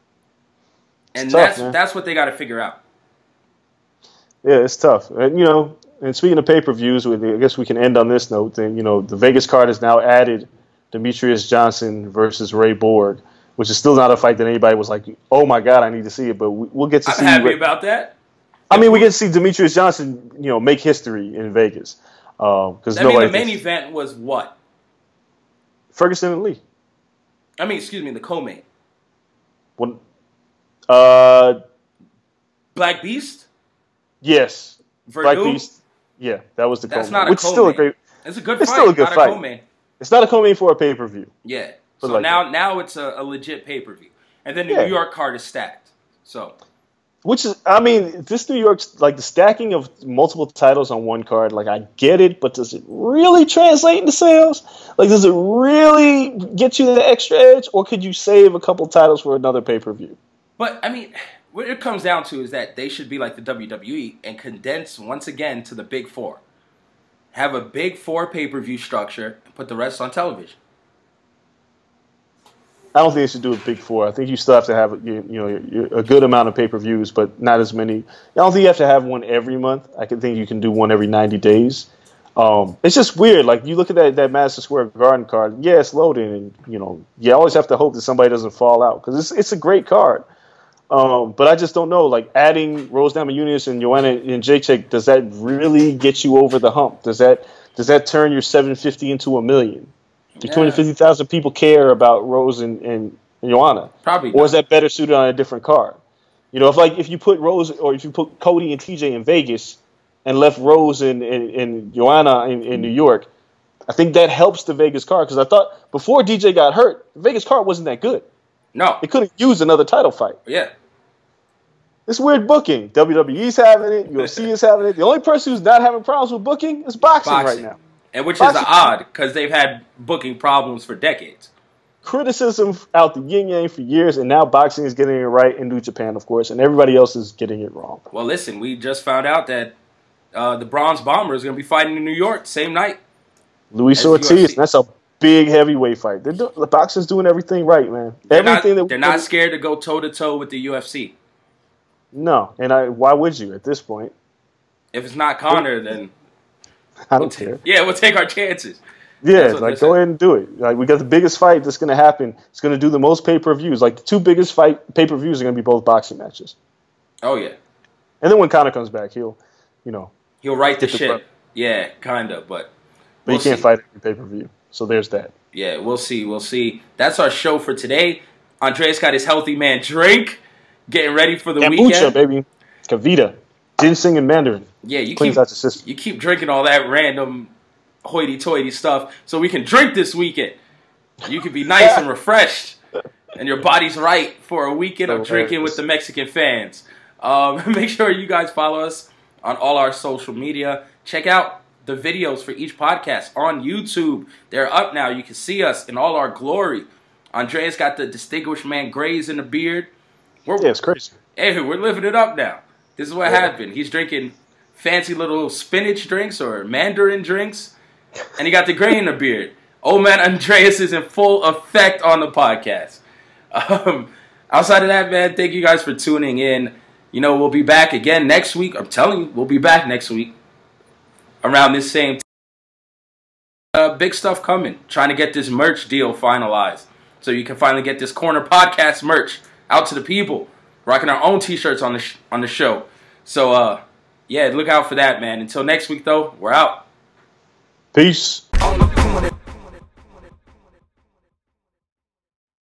And It's tough, that's man. that's what they got to figure out. Yeah, it's tough. And, you know, and speaking of pay-per-views, I guess we can end on this note. Then, you know, the Vegas card has now added Demetrius Johnson versus Ray Borg, which is still not a fight that anybody was like, oh, my God, I need to see it. But we, we'll get to I'm see. happy Ray- about that. I mean, we get to see Demetrius Johnson, you know, make history in Vegas. Because I mean, nobody the main thinks- event was what? Ferguson and Lee. I mean, excuse me, the co-main. When, uh, Black Beast? yes, Verdun? Black Beast. Yeah, that was the That's co-main, not a which is still a co-main. great. It's a good It's fight, still a good not fight. a co-main. It's not a co-main for a pay-per-view. Yeah. But so like now that. now it's a, a legit pay per view, and then the Yeah. New York card is stacked. So Which is, I mean, this New York's like the stacking of multiple titles on one card. Like, I get it, but does it really translate into sales? Like, does it really get you the extra edge, or could you save a couple titles for another pay per view? But, I mean, what it comes down to is that they should be like the W W E and condense once again to the big four. Have a big four pay-per-view structure and put the rest on television. I don't think they should do a big four. I think you still have to have you, you know a good amount of pay per views, but not as many. I don't think you have to have one every month. I can think you can do one every ninety days. Um, it's just weird. Like you look at that that Madison Square Garden card. Yeah, it's loading, and you know you always have to hope that somebody doesn't fall out because it's it's a great card. Um, but I just don't know. Like adding Rose Namajunas and Joanna and Jacek, does that really get you over the hump? Does that does that turn your seven fifty into a million? Do Yeah. two hundred fifty thousand people care about Rose and, and, and Joanna? Probably Or not. is that better suited on a different card? You know, if like if you put Rose or if you put Cody and T J in Vegas and left Rose and, and, and Joanna in, in New York, I think that helps the Vegas card because I thought before D J got hurt, the Vegas card wasn't that good. No. It could have used another title fight. Yeah. It's weird booking. W W E's having it. U F C is having it. The only person who's not having problems with booking is boxing, Boxing. right now. And which Boxing. is odd because they've had booking problems for decades. Criticism out the yin yang for years, and now boxing is getting it right in New Japan, of course, and everybody else is getting it wrong. Well, listen, we just found out that uh, the Bronze Bomber is going to be fighting in New York same night. Luis As Ortiz, U F C. that's a big heavyweight fight. They're do- the boxing's doing everything right, man. They're not, everything that they're not scared to go toe-to-toe with the U F C. No, and I why would you at this point? If it's not Conor, then I don't care. yeah, we'll take our chances. Yeah, That's what like they go say. ahead and do it. Like we got the biggest fight that's going to happen. It's going to do the most pay per views. Like the two biggest fight pay per views are going to be both boxing matches. Oh, yeah. And then when Conor comes back, he'll, you know, He'll right the Get the ship. prep. Yeah, kind of, but but we'll he can't see. fight every pay per view. So there's that. Yeah, we'll see. We'll see. That's our show for today. Andreas got his healthy man drink, getting ready for the Kombucha, weekend. baby. Kavita. Ginseng and Mandarin. Yeah, you Cleans keep out the system. you keep drinking all that random hoity-toity stuff so we can drink this weekend. You can be nice and refreshed, and your body's right for a weekend of drinking with the Mexican fans. Um, make sure you guys follow us on all our social media. Check out the videos for each podcast on YouTube. They're up now. You can see us in all our glory. Andreas got the distinguished man grays in the beard. We're, Yeah, it's crazy. Hey, we're living it up now. This is what happened. He's drinking fancy little spinach drinks or mandarin drinks, and he got the gray in the beard. Old man Andreas is in full effect on the podcast. Um, outside of that, man, thank you guys for tuning in. You know, we'll be back again next week. I'm telling you, we'll be back next week around this same time. Uh, big stuff coming. Trying to get this merch deal finalized so you can finally get this Corner Podcast merch out to the people. Rocking our own t-shirts on the sh- on the show. So, uh, yeah, look out for that, man. Until next week, though, we're out. Peace.